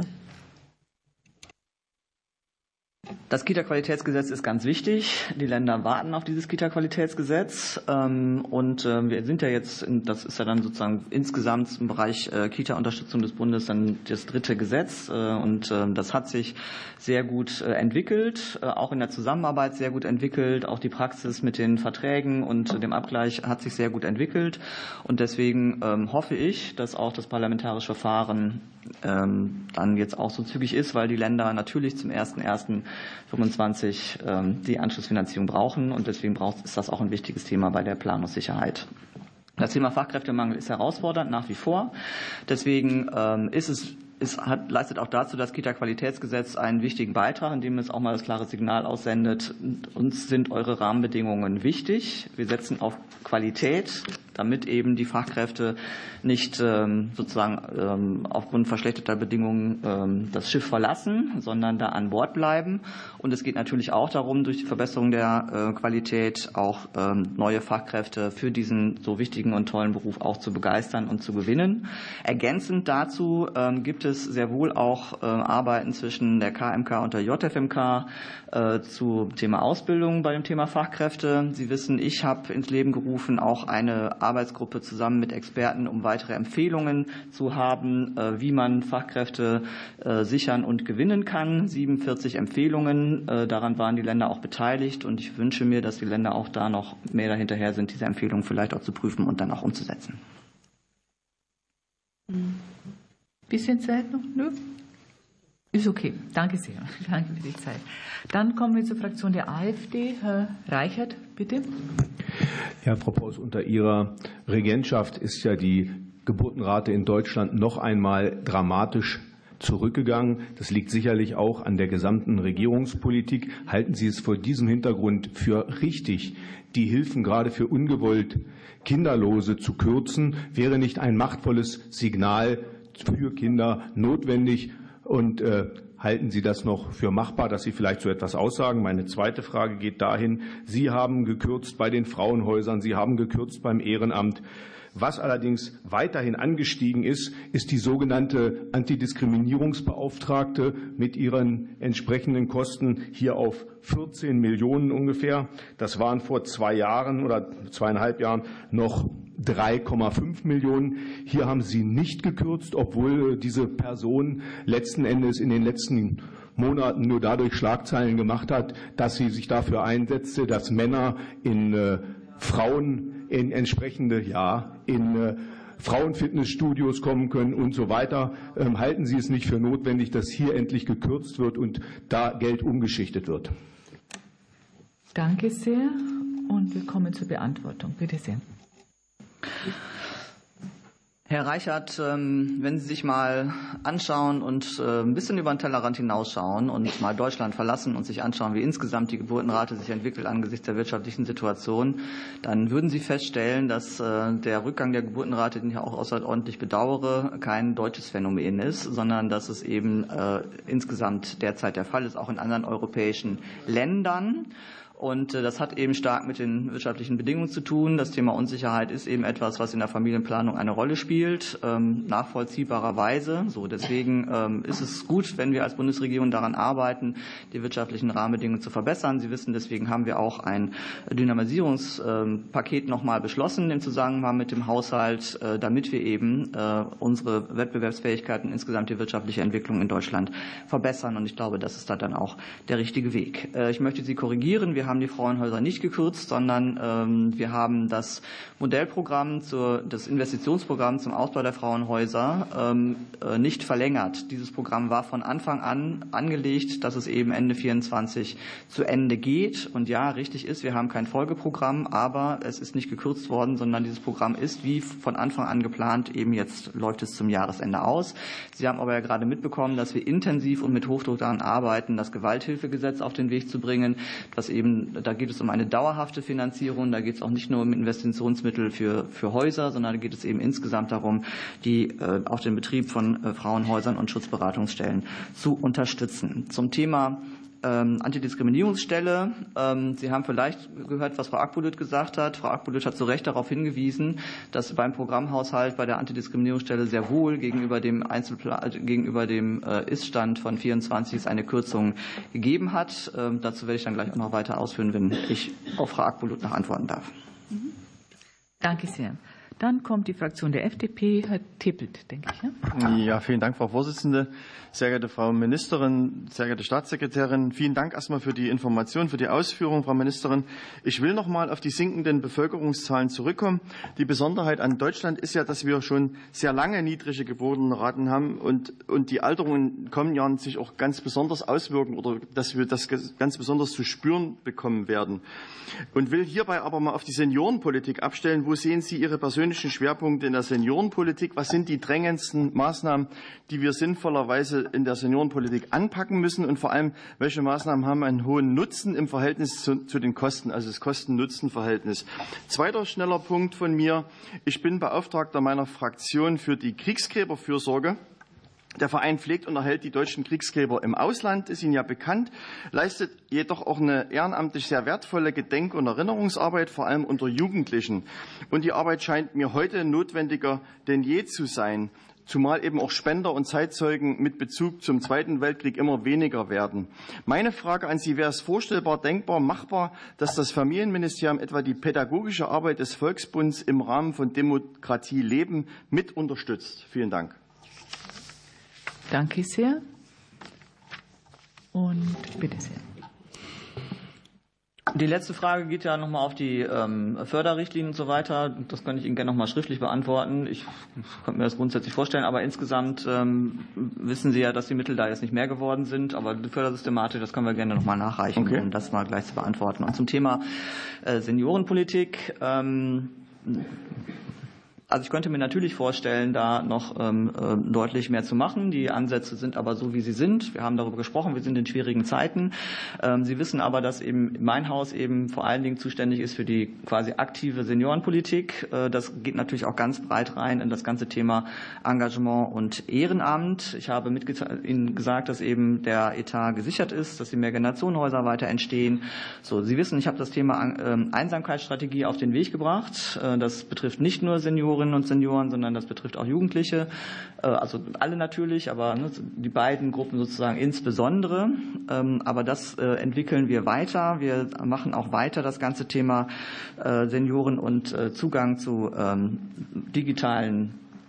Das Kita-Qualitätsgesetz ist ganz wichtig. Die Länder warten auf dieses Kita-Qualitätsgesetz. Und wir sind ja jetzt, das ist ja dann sozusagen insgesamt im Bereich Kita-Unterstützung des Bundes dann das dritte Gesetz. Und das hat sich sehr gut entwickelt, auch in der Zusammenarbeit sehr gut entwickelt. Auch die Praxis mit den Verträgen und dem Abgleich hat sich sehr gut entwickelt. Und deswegen hoffe ich, dass auch das parlamentarische Verfahren dann jetzt auch so zügig ist, weil die Länder natürlich zum ersten ersten fünfundzwanzig die Anschlussfinanzierung brauchen und deswegen braucht, ist das auch ein wichtiges Thema bei der Planungssicherheit. Das Thema Fachkräftemangel ist herausfordernd nach wie vor. Deswegen ist es Es hat, leistet auch dazu das Kita-Qualitätsgesetz einen wichtigen Beitrag, indem es auch mal das klare Signal aussendet, uns sind eure Rahmenbedingungen wichtig. Wir setzen auf Qualität, damit eben die Fachkräfte nicht ähm, sozusagen ähm, aufgrund verschlechterter Bedingungen ähm, das Schiff verlassen, sondern da an Bord bleiben. Und es geht natürlich auch darum, durch die Verbesserung der äh, Qualität auch ähm, neue Fachkräfte für diesen so wichtigen und tollen Beruf auch zu begeistern und zu gewinnen. Ergänzend dazu ähm, gibt es sehr wohl auch äh, Arbeiten zwischen der K M K und der J F M K äh, zu Thema Ausbildung bei dem Thema Fachkräfte. Sie wissen, ich habe ins Leben gerufen, auch eine Arbeitsgruppe zusammen mit Experten, um weitere Empfehlungen zu haben, äh, wie man Fachkräfte äh, sichern und gewinnen kann. siebenundvierzig Empfehlungen, äh, daran waren die Länder auch beteiligt und ich wünsche mir, dass die Länder auch da noch mehr dahinterher sind, diese Empfehlungen vielleicht auch zu prüfen und dann auch umzusetzen. Bisschen Zeit noch? Nö? Ist okay. Danke sehr. Danke für die Zeit. Dann kommen wir zur Fraktion der AfD. Herr Reichert, bitte. Ja, Frau Paus, unter Ihrer Regentschaft ist ja die Geburtenrate in Deutschland noch einmal dramatisch zurückgegangen. Das liegt sicherlich auch an der gesamten Regierungspolitik. Halten Sie es vor diesem Hintergrund für richtig, die Hilfen gerade für ungewollt Kinderlose zu kürzen? Wäre nicht ein machtvolles Signal für Kinder notwendig? Und äh, halten Sie das noch für machbar, dass Sie vielleicht so etwas aussagen? Meine zweite Frage geht dahin, Sie haben gekürzt bei den Frauenhäusern, Sie haben gekürzt beim Ehrenamt. Was allerdings weiterhin angestiegen ist, ist die sogenannte Antidiskriminierungsbeauftragte mit ihren entsprechenden Kosten hier auf vierzehn Millionen ungefähr. Das waren vor zwei Jahren oder zweieinhalb Jahren noch drei Komma fünf Millionen. Hier haben Sie nicht gekürzt, obwohl diese Person letzten Endes in den letzten Monaten nur dadurch Schlagzeilen gemacht hat, dass sie sich dafür einsetzte, dass Männer in äh, Frauen in entsprechende, ja, in äh, Frauenfitnessstudios kommen können und so weiter. Ähm, halten Sie es nicht für notwendig, dass hier endlich gekürzt wird und da Geld umgeschichtet wird? Danke sehr. Und wir kommen zur Beantwortung. Bitte sehr. Herr Reichert, wenn Sie sich mal anschauen und ein bisschen über den Tellerrand hinausschauen und mal Deutschland verlassen und sich anschauen, wie insgesamt die Geburtenrate sich entwickelt angesichts der wirtschaftlichen Situation, dann würden Sie feststellen, dass der Rückgang der Geburtenrate, den ich auch außerordentlich bedauere, kein deutsches Phänomen ist, sondern dass es eben insgesamt derzeit der Fall ist, auch in anderen europäischen Ländern. Und das hat eben stark mit den wirtschaftlichen Bedingungen zu tun. Das Thema Unsicherheit ist eben etwas, was in der Familienplanung eine Rolle spielt, ähm, nachvollziehbarerweise. So, deswegen ähm, ist es gut, wenn wir als Bundesregierung daran arbeiten, die wirtschaftlichen Rahmenbedingungen zu verbessern. Sie wissen, deswegen haben wir auch ein Dynamisierungspaket nochmal beschlossen im Zusammenhang mit dem Haushalt, äh, damit wir eben äh, unsere Wettbewerbsfähigkeit und insgesamt die wirtschaftliche Entwicklung in Deutschland verbessern. Und ich glaube, das ist dann auch der richtige Weg. Äh, ich möchte Sie korrigieren. Wir Wir haben die Frauenhäuser nicht gekürzt, sondern ähm, wir haben das Modellprogramm, zur, das Investitionsprogramm zum Ausbau der Frauenhäuser ähm, äh, nicht verlängert. Dieses Programm war von Anfang an angelegt, dass es eben Ende vierundzwanzig zu Ende geht. Und ja, richtig ist, wir haben kein Folgeprogramm, aber es ist nicht gekürzt worden, sondern dieses Programm ist wie von Anfang an geplant. Eben jetzt läuft es zum Jahresende aus. Sie haben aber ja gerade mitbekommen, dass wir intensiv und mit Hochdruck daran arbeiten, das Gewalthilfegesetz auf den Weg zu bringen, was eben Da geht es um eine dauerhafte Finanzierung. Da geht es auch nicht nur um Investitionsmittel für, für Häuser, sondern da geht es eben insgesamt darum, die, äh, auch den Betrieb von äh, Frauenhäusern und Schutzberatungsstellen zu unterstützen. Zum Thema ähm, Antidiskriminierungsstelle. Ähm, Sie haben vielleicht gehört, was Frau Akbulut gesagt hat. Frau Akbulut hat zu Recht darauf hingewiesen, dass beim Programmhaushalt bei der Antidiskriminierungsstelle sehr wohl gegenüber dem Einzelplan, gegenüber dem äh, Ist-Stand von vierundzwanzig es eine Kürzung gegeben hat. Ähm, dazu werde ich dann gleich auch noch weiter ausführen, wenn ich auf Frau Akbulut noch antworten darf. Danke sehr. Dann kommt die Fraktion der F D P, Herr Tippelt, denke ich. Ja? Ja, vielen Dank, Frau Vorsitzende. Sehr geehrte Frau Ministerin, sehr geehrte Staatssekretärin, vielen Dank erstmal für die Information, für die Ausführung, Frau Ministerin. Ich will noch mal auf die sinkenden Bevölkerungszahlen zurückkommen. Die Besonderheit an Deutschland ist ja, dass wir schon sehr lange niedrige Geburtenraten haben und, und die Alterungen in kommenden Jahren sich auch ganz besonders auswirken oder dass wir das ganz besonders zu spüren bekommen werden. Und will hierbei aber mal auf die Seniorenpolitik abstellen. Wo sehen Sie Ihre persönlichen Schwerpunkte in der Seniorenpolitik? Was sind die drängendsten Maßnahmen, die wir sinnvollerweise in der Seniorenpolitik anpacken müssen? Und vor allem, welche Maßnahmen haben einen hohen Nutzen im Verhältnis zu, zu den Kosten, also das Kosten-Nutzen-Verhältnis? Zweiter schneller Punkt von mir. Ich bin Beauftragter meiner Fraktion für die Kriegsgräberfürsorge. Der Verein pflegt und erhält die deutschen Kriegsgräber im Ausland, ist Ihnen ja bekannt, leistet jedoch auch eine ehrenamtlich sehr wertvolle Gedenk- und Erinnerungsarbeit, vor allem unter Jugendlichen. Und die Arbeit scheint mir heute notwendiger denn je zu sein, zumal eben auch Spender und Zeitzeugen mit Bezug zum Zweiten Weltkrieg immer weniger werden. Meine Frage an Sie, wäre es vorstellbar, denkbar, machbar, dass das Familienministerium etwa die pädagogische Arbeit des Volksbunds im Rahmen von Demokratie leben mit unterstützt? Vielen Dank. Danke sehr. Und bitte sehr. Die letzte Frage geht ja nochmal auf die ähm, Förderrichtlinien und so weiter. Das kann ich Ihnen gerne nochmal schriftlich beantworten. Ich könnte mir das grundsätzlich vorstellen, aber insgesamt ähm, wissen Sie ja, dass die Mittel da jetzt nicht mehr geworden sind. Aber die Fördersystematik, das können wir gerne nochmal nachreichen, okay, um das mal gleich zu beantworten. Und zum Thema äh, Seniorenpolitik. Ähm, Also ich könnte mir natürlich vorstellen, da noch ähm, deutlich mehr zu machen. Die Ansätze sind aber so, wie sie sind. Wir haben darüber gesprochen, wir sind in schwierigen Zeiten. Ähm, Sie wissen aber, dass eben mein Haus eben vor allen Dingen zuständig ist für die quasi aktive Seniorenpolitik. Äh, das geht natürlich auch ganz breit rein in das ganze Thema Engagement und Ehrenamt. Ich habe mit Ihnen gesagt, dass eben der Etat gesichert ist, dass die Mehrgenerationenhäuser weiter entstehen. So, Sie wissen, ich habe das Thema äh, Einsamkeitsstrategie auf den Weg gebracht. Äh, das betrifft nicht nur Senioren und Senioren, sondern das betrifft auch Jugendliche, also alle natürlich, aber die beiden Gruppen sozusagen insbesondere. Aber das entwickeln wir weiter. Wir machen auch weiter das ganze Thema Senioren und Zugang zu digitalen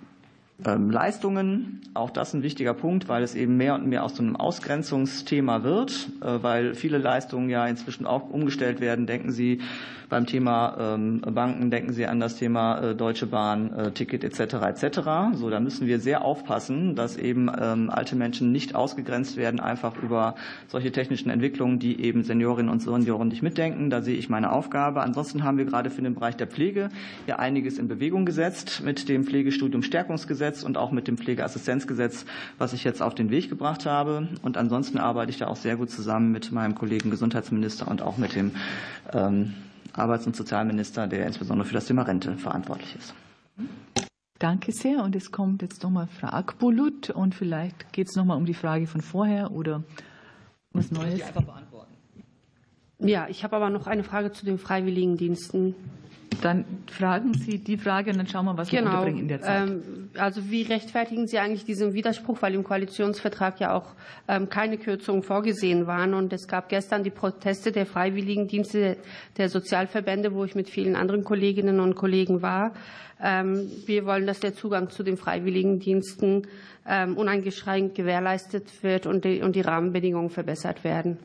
Leistungen. Auch das ein wichtiger Punkt, weil es eben mehr und mehr aus so einem Ausgrenzungsthema wird, weil viele Leistungen ja inzwischen auch umgestellt werden. Denken Sie beim Thema Banken, denken Sie an das Thema Deutsche Bahn, Ticket et cetera et cetera. So, da müssen wir sehr aufpassen, dass eben alte Menschen nicht ausgegrenzt werden, einfach über solche technischen Entwicklungen, die eben Seniorinnen und Senioren nicht mitdenken. Da sehe ich meine Aufgabe. Ansonsten haben wir gerade für den Bereich der Pflege ja einiges in Bewegung gesetzt mit dem Pflegestudium Stärkungsgesetz und auch mit dem Pflegeassistenzgesetz, was ich jetzt auf den Weg gebracht habe. Und ansonsten arbeite ich da auch sehr gut zusammen mit meinem Kollegen Gesundheitsminister und auch mit dem ähm, Arbeits- und Sozialminister, der insbesondere für das Thema Rente verantwortlich ist. Danke sehr. Und es kommt jetzt nochmal Frau Akbulut und vielleicht geht es nochmal um die Frage von vorher oder was Neues. Ich einfach beantworten. Ja, ich habe aber noch eine Frage zu den Freiwilligendiensten. Dann fragen Sie die Frage und dann schauen wir, was wir genau. unterbringen in der Zeit. Ähm, also wie rechtfertigen Sie eigentlich diesen Widerspruch, weil im Koalitionsvertrag ja auch ähm, keine Kürzungen vorgesehen waren und es gab gestern die Proteste der Freiwilligendienste der Sozialverbände, wo ich mit vielen anderen Kolleginnen und Kollegen war. Ähm, wir wollen, dass der Zugang zu den Freiwilligendiensten ähm, uneingeschränkt gewährleistet wird und die, und die Rahmenbedingungen verbessert werden.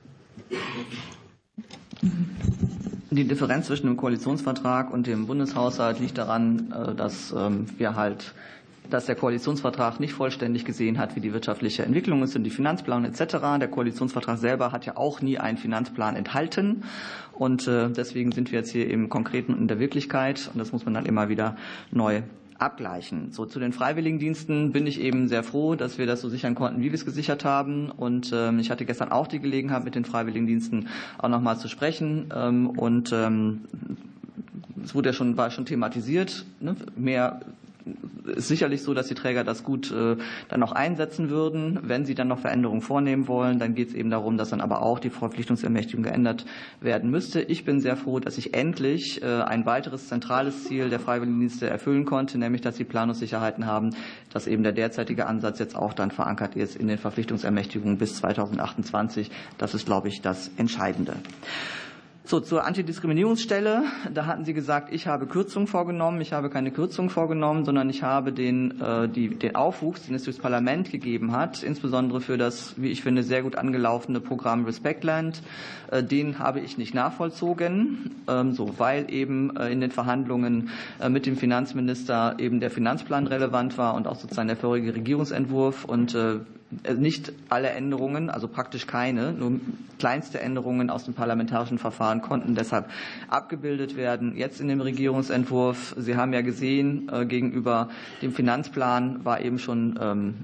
Die Differenz zwischen dem Koalitionsvertrag und dem Bundeshaushalt liegt daran, dass wir halt, dass der Koalitionsvertrag nicht vollständig gesehen hat, wie die wirtschaftliche Entwicklung ist und die Finanzplanung et cetera. Der Koalitionsvertrag selber hat ja auch nie einen Finanzplan enthalten. Und deswegen sind wir jetzt hier im Konkreten und in der Wirklichkeit. Und das muss man dann immer wieder neu abgleichen. So, zu den Freiwilligendiensten bin ich eben sehr froh, dass wir das so sichern konnten, wie wir es gesichert haben. Und ähm, ich hatte gestern auch die Gelegenheit, mit den Freiwilligendiensten auch noch mal zu sprechen. Ähm, und ähm, es wurde ja schon, war schon thematisiert, ne? Mehr ist sicherlich so, dass die Träger das gut äh, dann auch einsetzen würden. Wenn sie dann noch Veränderungen vornehmen wollen, dann geht es eben darum, dass dann aber auch die Verpflichtungsermächtigung geändert werden müsste. Ich bin sehr froh, dass ich endlich äh, ein weiteres zentrales Ziel der Freiwilligendienste erfüllen konnte, nämlich dass sie Planungssicherheiten haben, dass eben der derzeitige Ansatz jetzt auch dann verankert ist in den Verpflichtungsermächtigungen bis zweitausendachtundzwanzig. Das ist, glaube ich, das Entscheidende. So, zur Antidiskriminierungsstelle. Da hatten Sie gesagt, ich habe Kürzungen vorgenommen. Ich habe keine Kürzungen vorgenommen, sondern ich habe den, äh, die, den Aufwuchs, den es durchs Parlament gegeben hat, insbesondere für das, wie ich finde, sehr gut angelaufene Programm Respectland, äh, den habe ich nicht nachvollzogen, ähm, so, weil eben äh, in den Verhandlungen äh, mit dem Finanzminister eben der Finanzplan relevant war und auch sozusagen der vorherige Regierungsentwurf und äh, nicht alle Änderungen, also praktisch keine, nur kleinste Änderungen aus dem parlamentarischen Verfahren konnten deshalb abgebildet werden. Jetzt in dem Regierungsentwurf, Sie haben ja gesehen, gegenüber dem Finanzplan war eben schon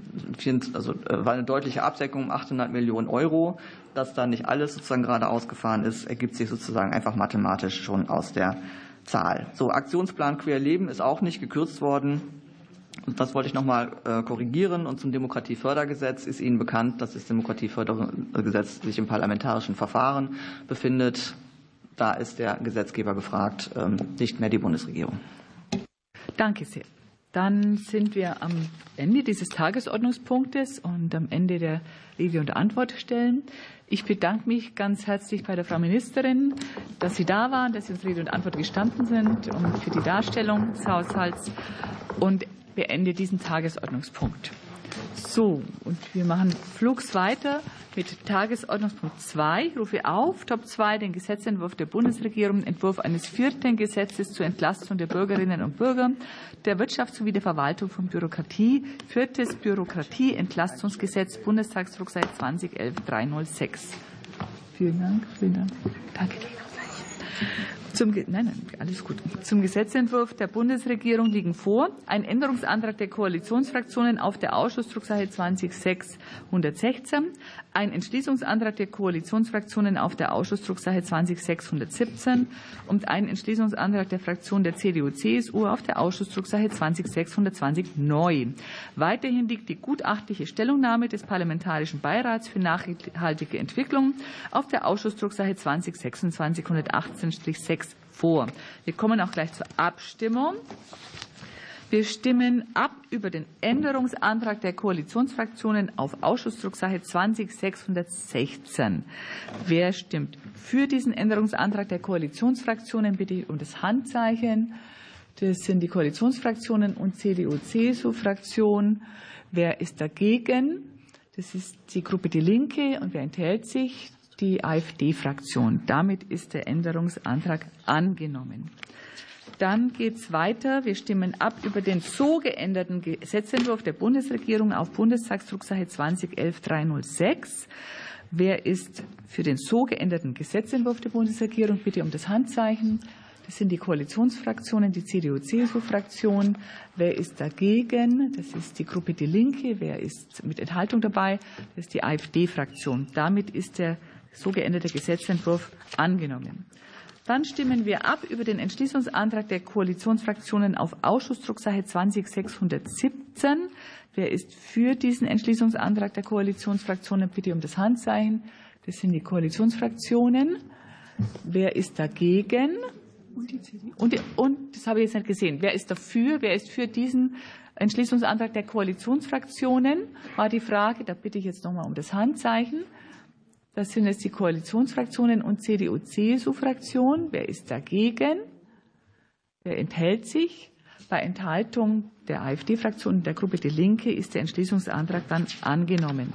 also war eine deutliche Absenkung um achthundert Millionen Euro. Dass da nicht alles sozusagen gerade ausgefahren ist, ergibt sich sozusagen einfach mathematisch schon aus der Zahl. So, Aktionsplan Queer Leben ist auch nicht gekürzt worden. Und das wollte ich noch mal korrigieren. Und zum Demokratiefördergesetz ist Ihnen bekannt, dass das Demokratiefördergesetz sich im parlamentarischen Verfahren befindet. Da ist der Gesetzgeber gefragt, nicht mehr die Bundesregierung. Danke sehr. Dann sind wir am Ende dieses Tagesordnungspunktes und am Ende der Rede- und Antwortstellen. Ich bedanke mich ganz herzlich bei der Frau Ministerin, dass Sie da waren, dass Sie uns Rede und Antwort gestanden sind und für die Darstellung des Haushalts und beende diesen Tagesordnungspunkt. So, und wir machen flugs weiter mit Tagesordnungspunkt zwei. Ich rufe auf, Top zwei, den Gesetzentwurf der Bundesregierung, Entwurf eines vierten Gesetzes zur Entlastung der Bürgerinnen und Bürger, der Wirtschaft sowie der Verwaltung von Bürokratie. Viertes Bürokratie-Entlastungsgesetz, Bundestagsdruckseite zwanzig elf dreihundertsechs. Vielen Dank, vielen Dank. Danke. Zum, nein, nein, alles gut. Zum Gesetzentwurf der Bundesregierung liegen vor ein Änderungsantrag der Koalitionsfraktionen auf der Ausschussdrucksache zwanzig sechshundertsechzehn, ein Entschließungsantrag der Koalitionsfraktionen auf der Ausschussdrucksache zwanzig sechshundertsiebzehn und ein Entschließungsantrag der Fraktion der C D U C S U auf der Ausschussdrucksache zwanzig sechshundertzwanzig neu. Weiterhin liegt die gutachtliche Stellungnahme des Parlamentarischen Beirats für nachhaltige Entwicklung auf der Ausschussdrucksache zwanzig sechsundzwanzig hundertachtzehn sechs vor. Wir kommen auch gleich zur Abstimmung. Wir stimmen ab über den Änderungsantrag der Koalitionsfraktionen auf Ausschussdrucksache zwanzig sechshundertsechzehn. Wer stimmt für diesen Änderungsantrag der Koalitionsfraktionen, bitte um das Handzeichen. Das sind die Koalitionsfraktionen und C D U C S U-Fraktion. Wer ist dagegen? Das ist die Gruppe Die Linke. Und wer enthält sich? Die AfD-Fraktion. Damit ist der Änderungsantrag angenommen. Dann geht es weiter. Wir stimmen ab über den so geänderten Gesetzentwurf der Bundesregierung auf Bundestagsdrucksache zwanzig elf dreihundertsechs. Wer ist für den so geänderten Gesetzentwurf der Bundesregierung? Bitte um das Handzeichen. Das sind die Koalitionsfraktionen, die C D U C S U-Fraktion. Wer ist dagegen? Das ist die Gruppe Die Linke. Wer ist mit Enthaltung dabei? Das ist die AfD-Fraktion. Damit ist der so geänderte Gesetzentwurf angenommen. Dann stimmen wir ab über den Entschließungsantrag der Koalitionsfraktionen auf Ausschussdrucksache zwanzig sechshundertsiebzehn. Wer ist für diesen Entschließungsantrag der Koalitionsfraktionen? Bitte um das Handzeichen. Das sind die Koalitionsfraktionen. Wer ist dagegen? Und, die C D U. Und, und das habe ich jetzt nicht gesehen. Wer ist dafür? Wer ist für diesen Entschließungsantrag der Koalitionsfraktionen? War die Frage. Da bitte ich jetzt nochmal um das Handzeichen. Das sind jetzt die Koalitionsfraktionen und C D U-C S U-Fraktion. Wer ist dagegen? Wer enthält sich? Bei Enthaltung der AfD-Fraktion und der Gruppe Die Linke ist der Entschließungsantrag dann angenommen.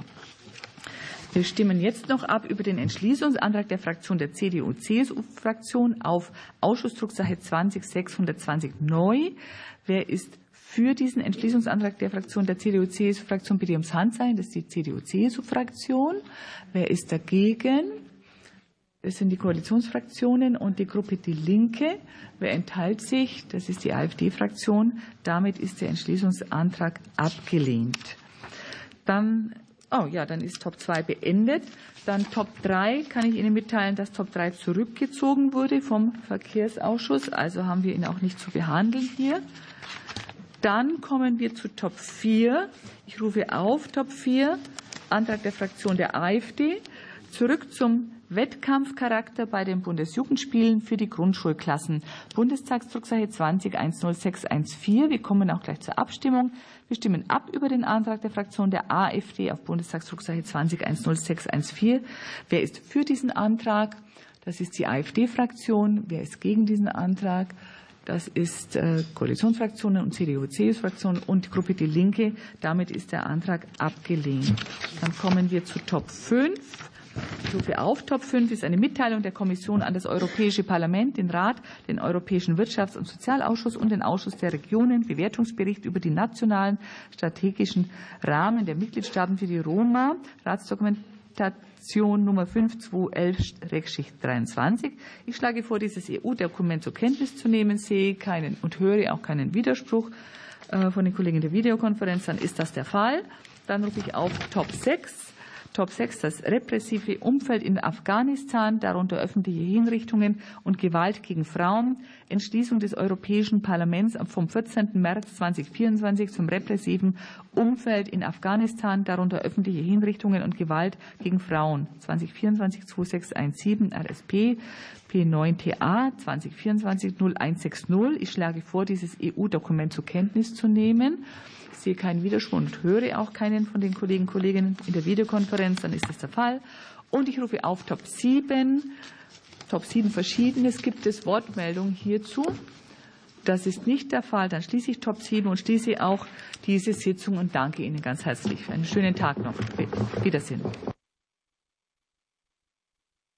Wir stimmen jetzt noch ab über den Entschließungsantrag der Fraktion der C D U-C S U-Fraktion auf Ausschussdrucksache zwanzig sechshundertzwanzig neu. Wer ist für diesen Entschließungsantrag der Fraktion der C D U-C S U-Fraktion? Bitte ums Handzeichen. Das ist die C D U-C S U-Fraktion. Wer ist dagegen? Das sind die Koalitionsfraktionen und die Gruppe Die Linke. Wer enthält sich? Das ist die AfD-Fraktion. Damit ist der Entschließungsantrag abgelehnt. Dann, oh ja, dann ist Top zwei beendet. Dann Top drei kann ich Ihnen mitteilen, dass Top drei zurückgezogen wurde vom Verkehrsausschuss. Also haben wir ihn auch nicht zu behandeln hier. Dann kommen wir zu Top vier. Ich rufe auf Top vier, Antrag der Fraktion der AfD. Zurück zum Wettkampfcharakter bei den Bundesjugendspielen für die Grundschulklassen. Bundestagsdrucksache zwanzig eins null sechs eins vier. Wir kommen auch gleich zur Abstimmung. Wir stimmen ab über den Antrag der Fraktion der AfD auf Bundestagsdrucksache zwanzig eins null sechs eins vier. Wer ist für diesen Antrag? Das ist die AfD-Fraktion. Wer ist gegen diesen Antrag? Das ist äh, Koalitionsfraktionen und C D U-C S U-Fraktion und die Gruppe Die Linke. Damit ist der Antrag abgelehnt. Dann kommen wir zu Top fünf. Ich rufe auf. Top fünf ist eine Mitteilung der Kommission an das Europäische Parlament, den Rat, den Europäischen Wirtschafts- und Sozialausschuss und den Ausschuss der Regionen, Bewertungsbericht über die nationalen strategischen Rahmen der Mitgliedstaaten für die Roma, Ratsdokumentation Nummer fünf zwei elf dreiundzwanzig. Ich schlage vor, dieses E U-Dokument zur Kenntnis zu nehmen, sehe keinen und höre auch keinen Widerspruch von den Kollegen der Videokonferenz. Dann ist das der Fall. Dann rufe ich auf Top sechs. Top sechs, das repressive Umfeld in Afghanistan, darunter öffentliche Hinrichtungen und Gewalt gegen Frauen. Entschließung des Europäischen Parlaments vom vierzehnten März zweitausendvierundzwanzig zum repressiven Umfeld in Afghanistan, darunter öffentliche Hinrichtungen und Gewalt gegen Frauen. zweitausendvierundzwanzig zweitausendsechshundertsiebenundsiebzig R S P P neun T A zweitausendvierundzwanzig null eins sechs null. Ich schlage vor, dieses E U-Dokument zur Kenntnis zu nehmen. Ich sehe keinen Widerspruch und höre auch keinen von den Kollegen und Kolleginnen in der Videokonferenz, dann ist das der Fall. Und ich rufe auf Top sieben. Top sieben Verschiedenes. Gibt es Wortmeldungen hierzu? Das ist nicht der Fall. Dann schließe ich Top sieben und schließe auch diese Sitzung und danke Ihnen ganz herzlich. Einen schönen Tag noch. Wiedersehen.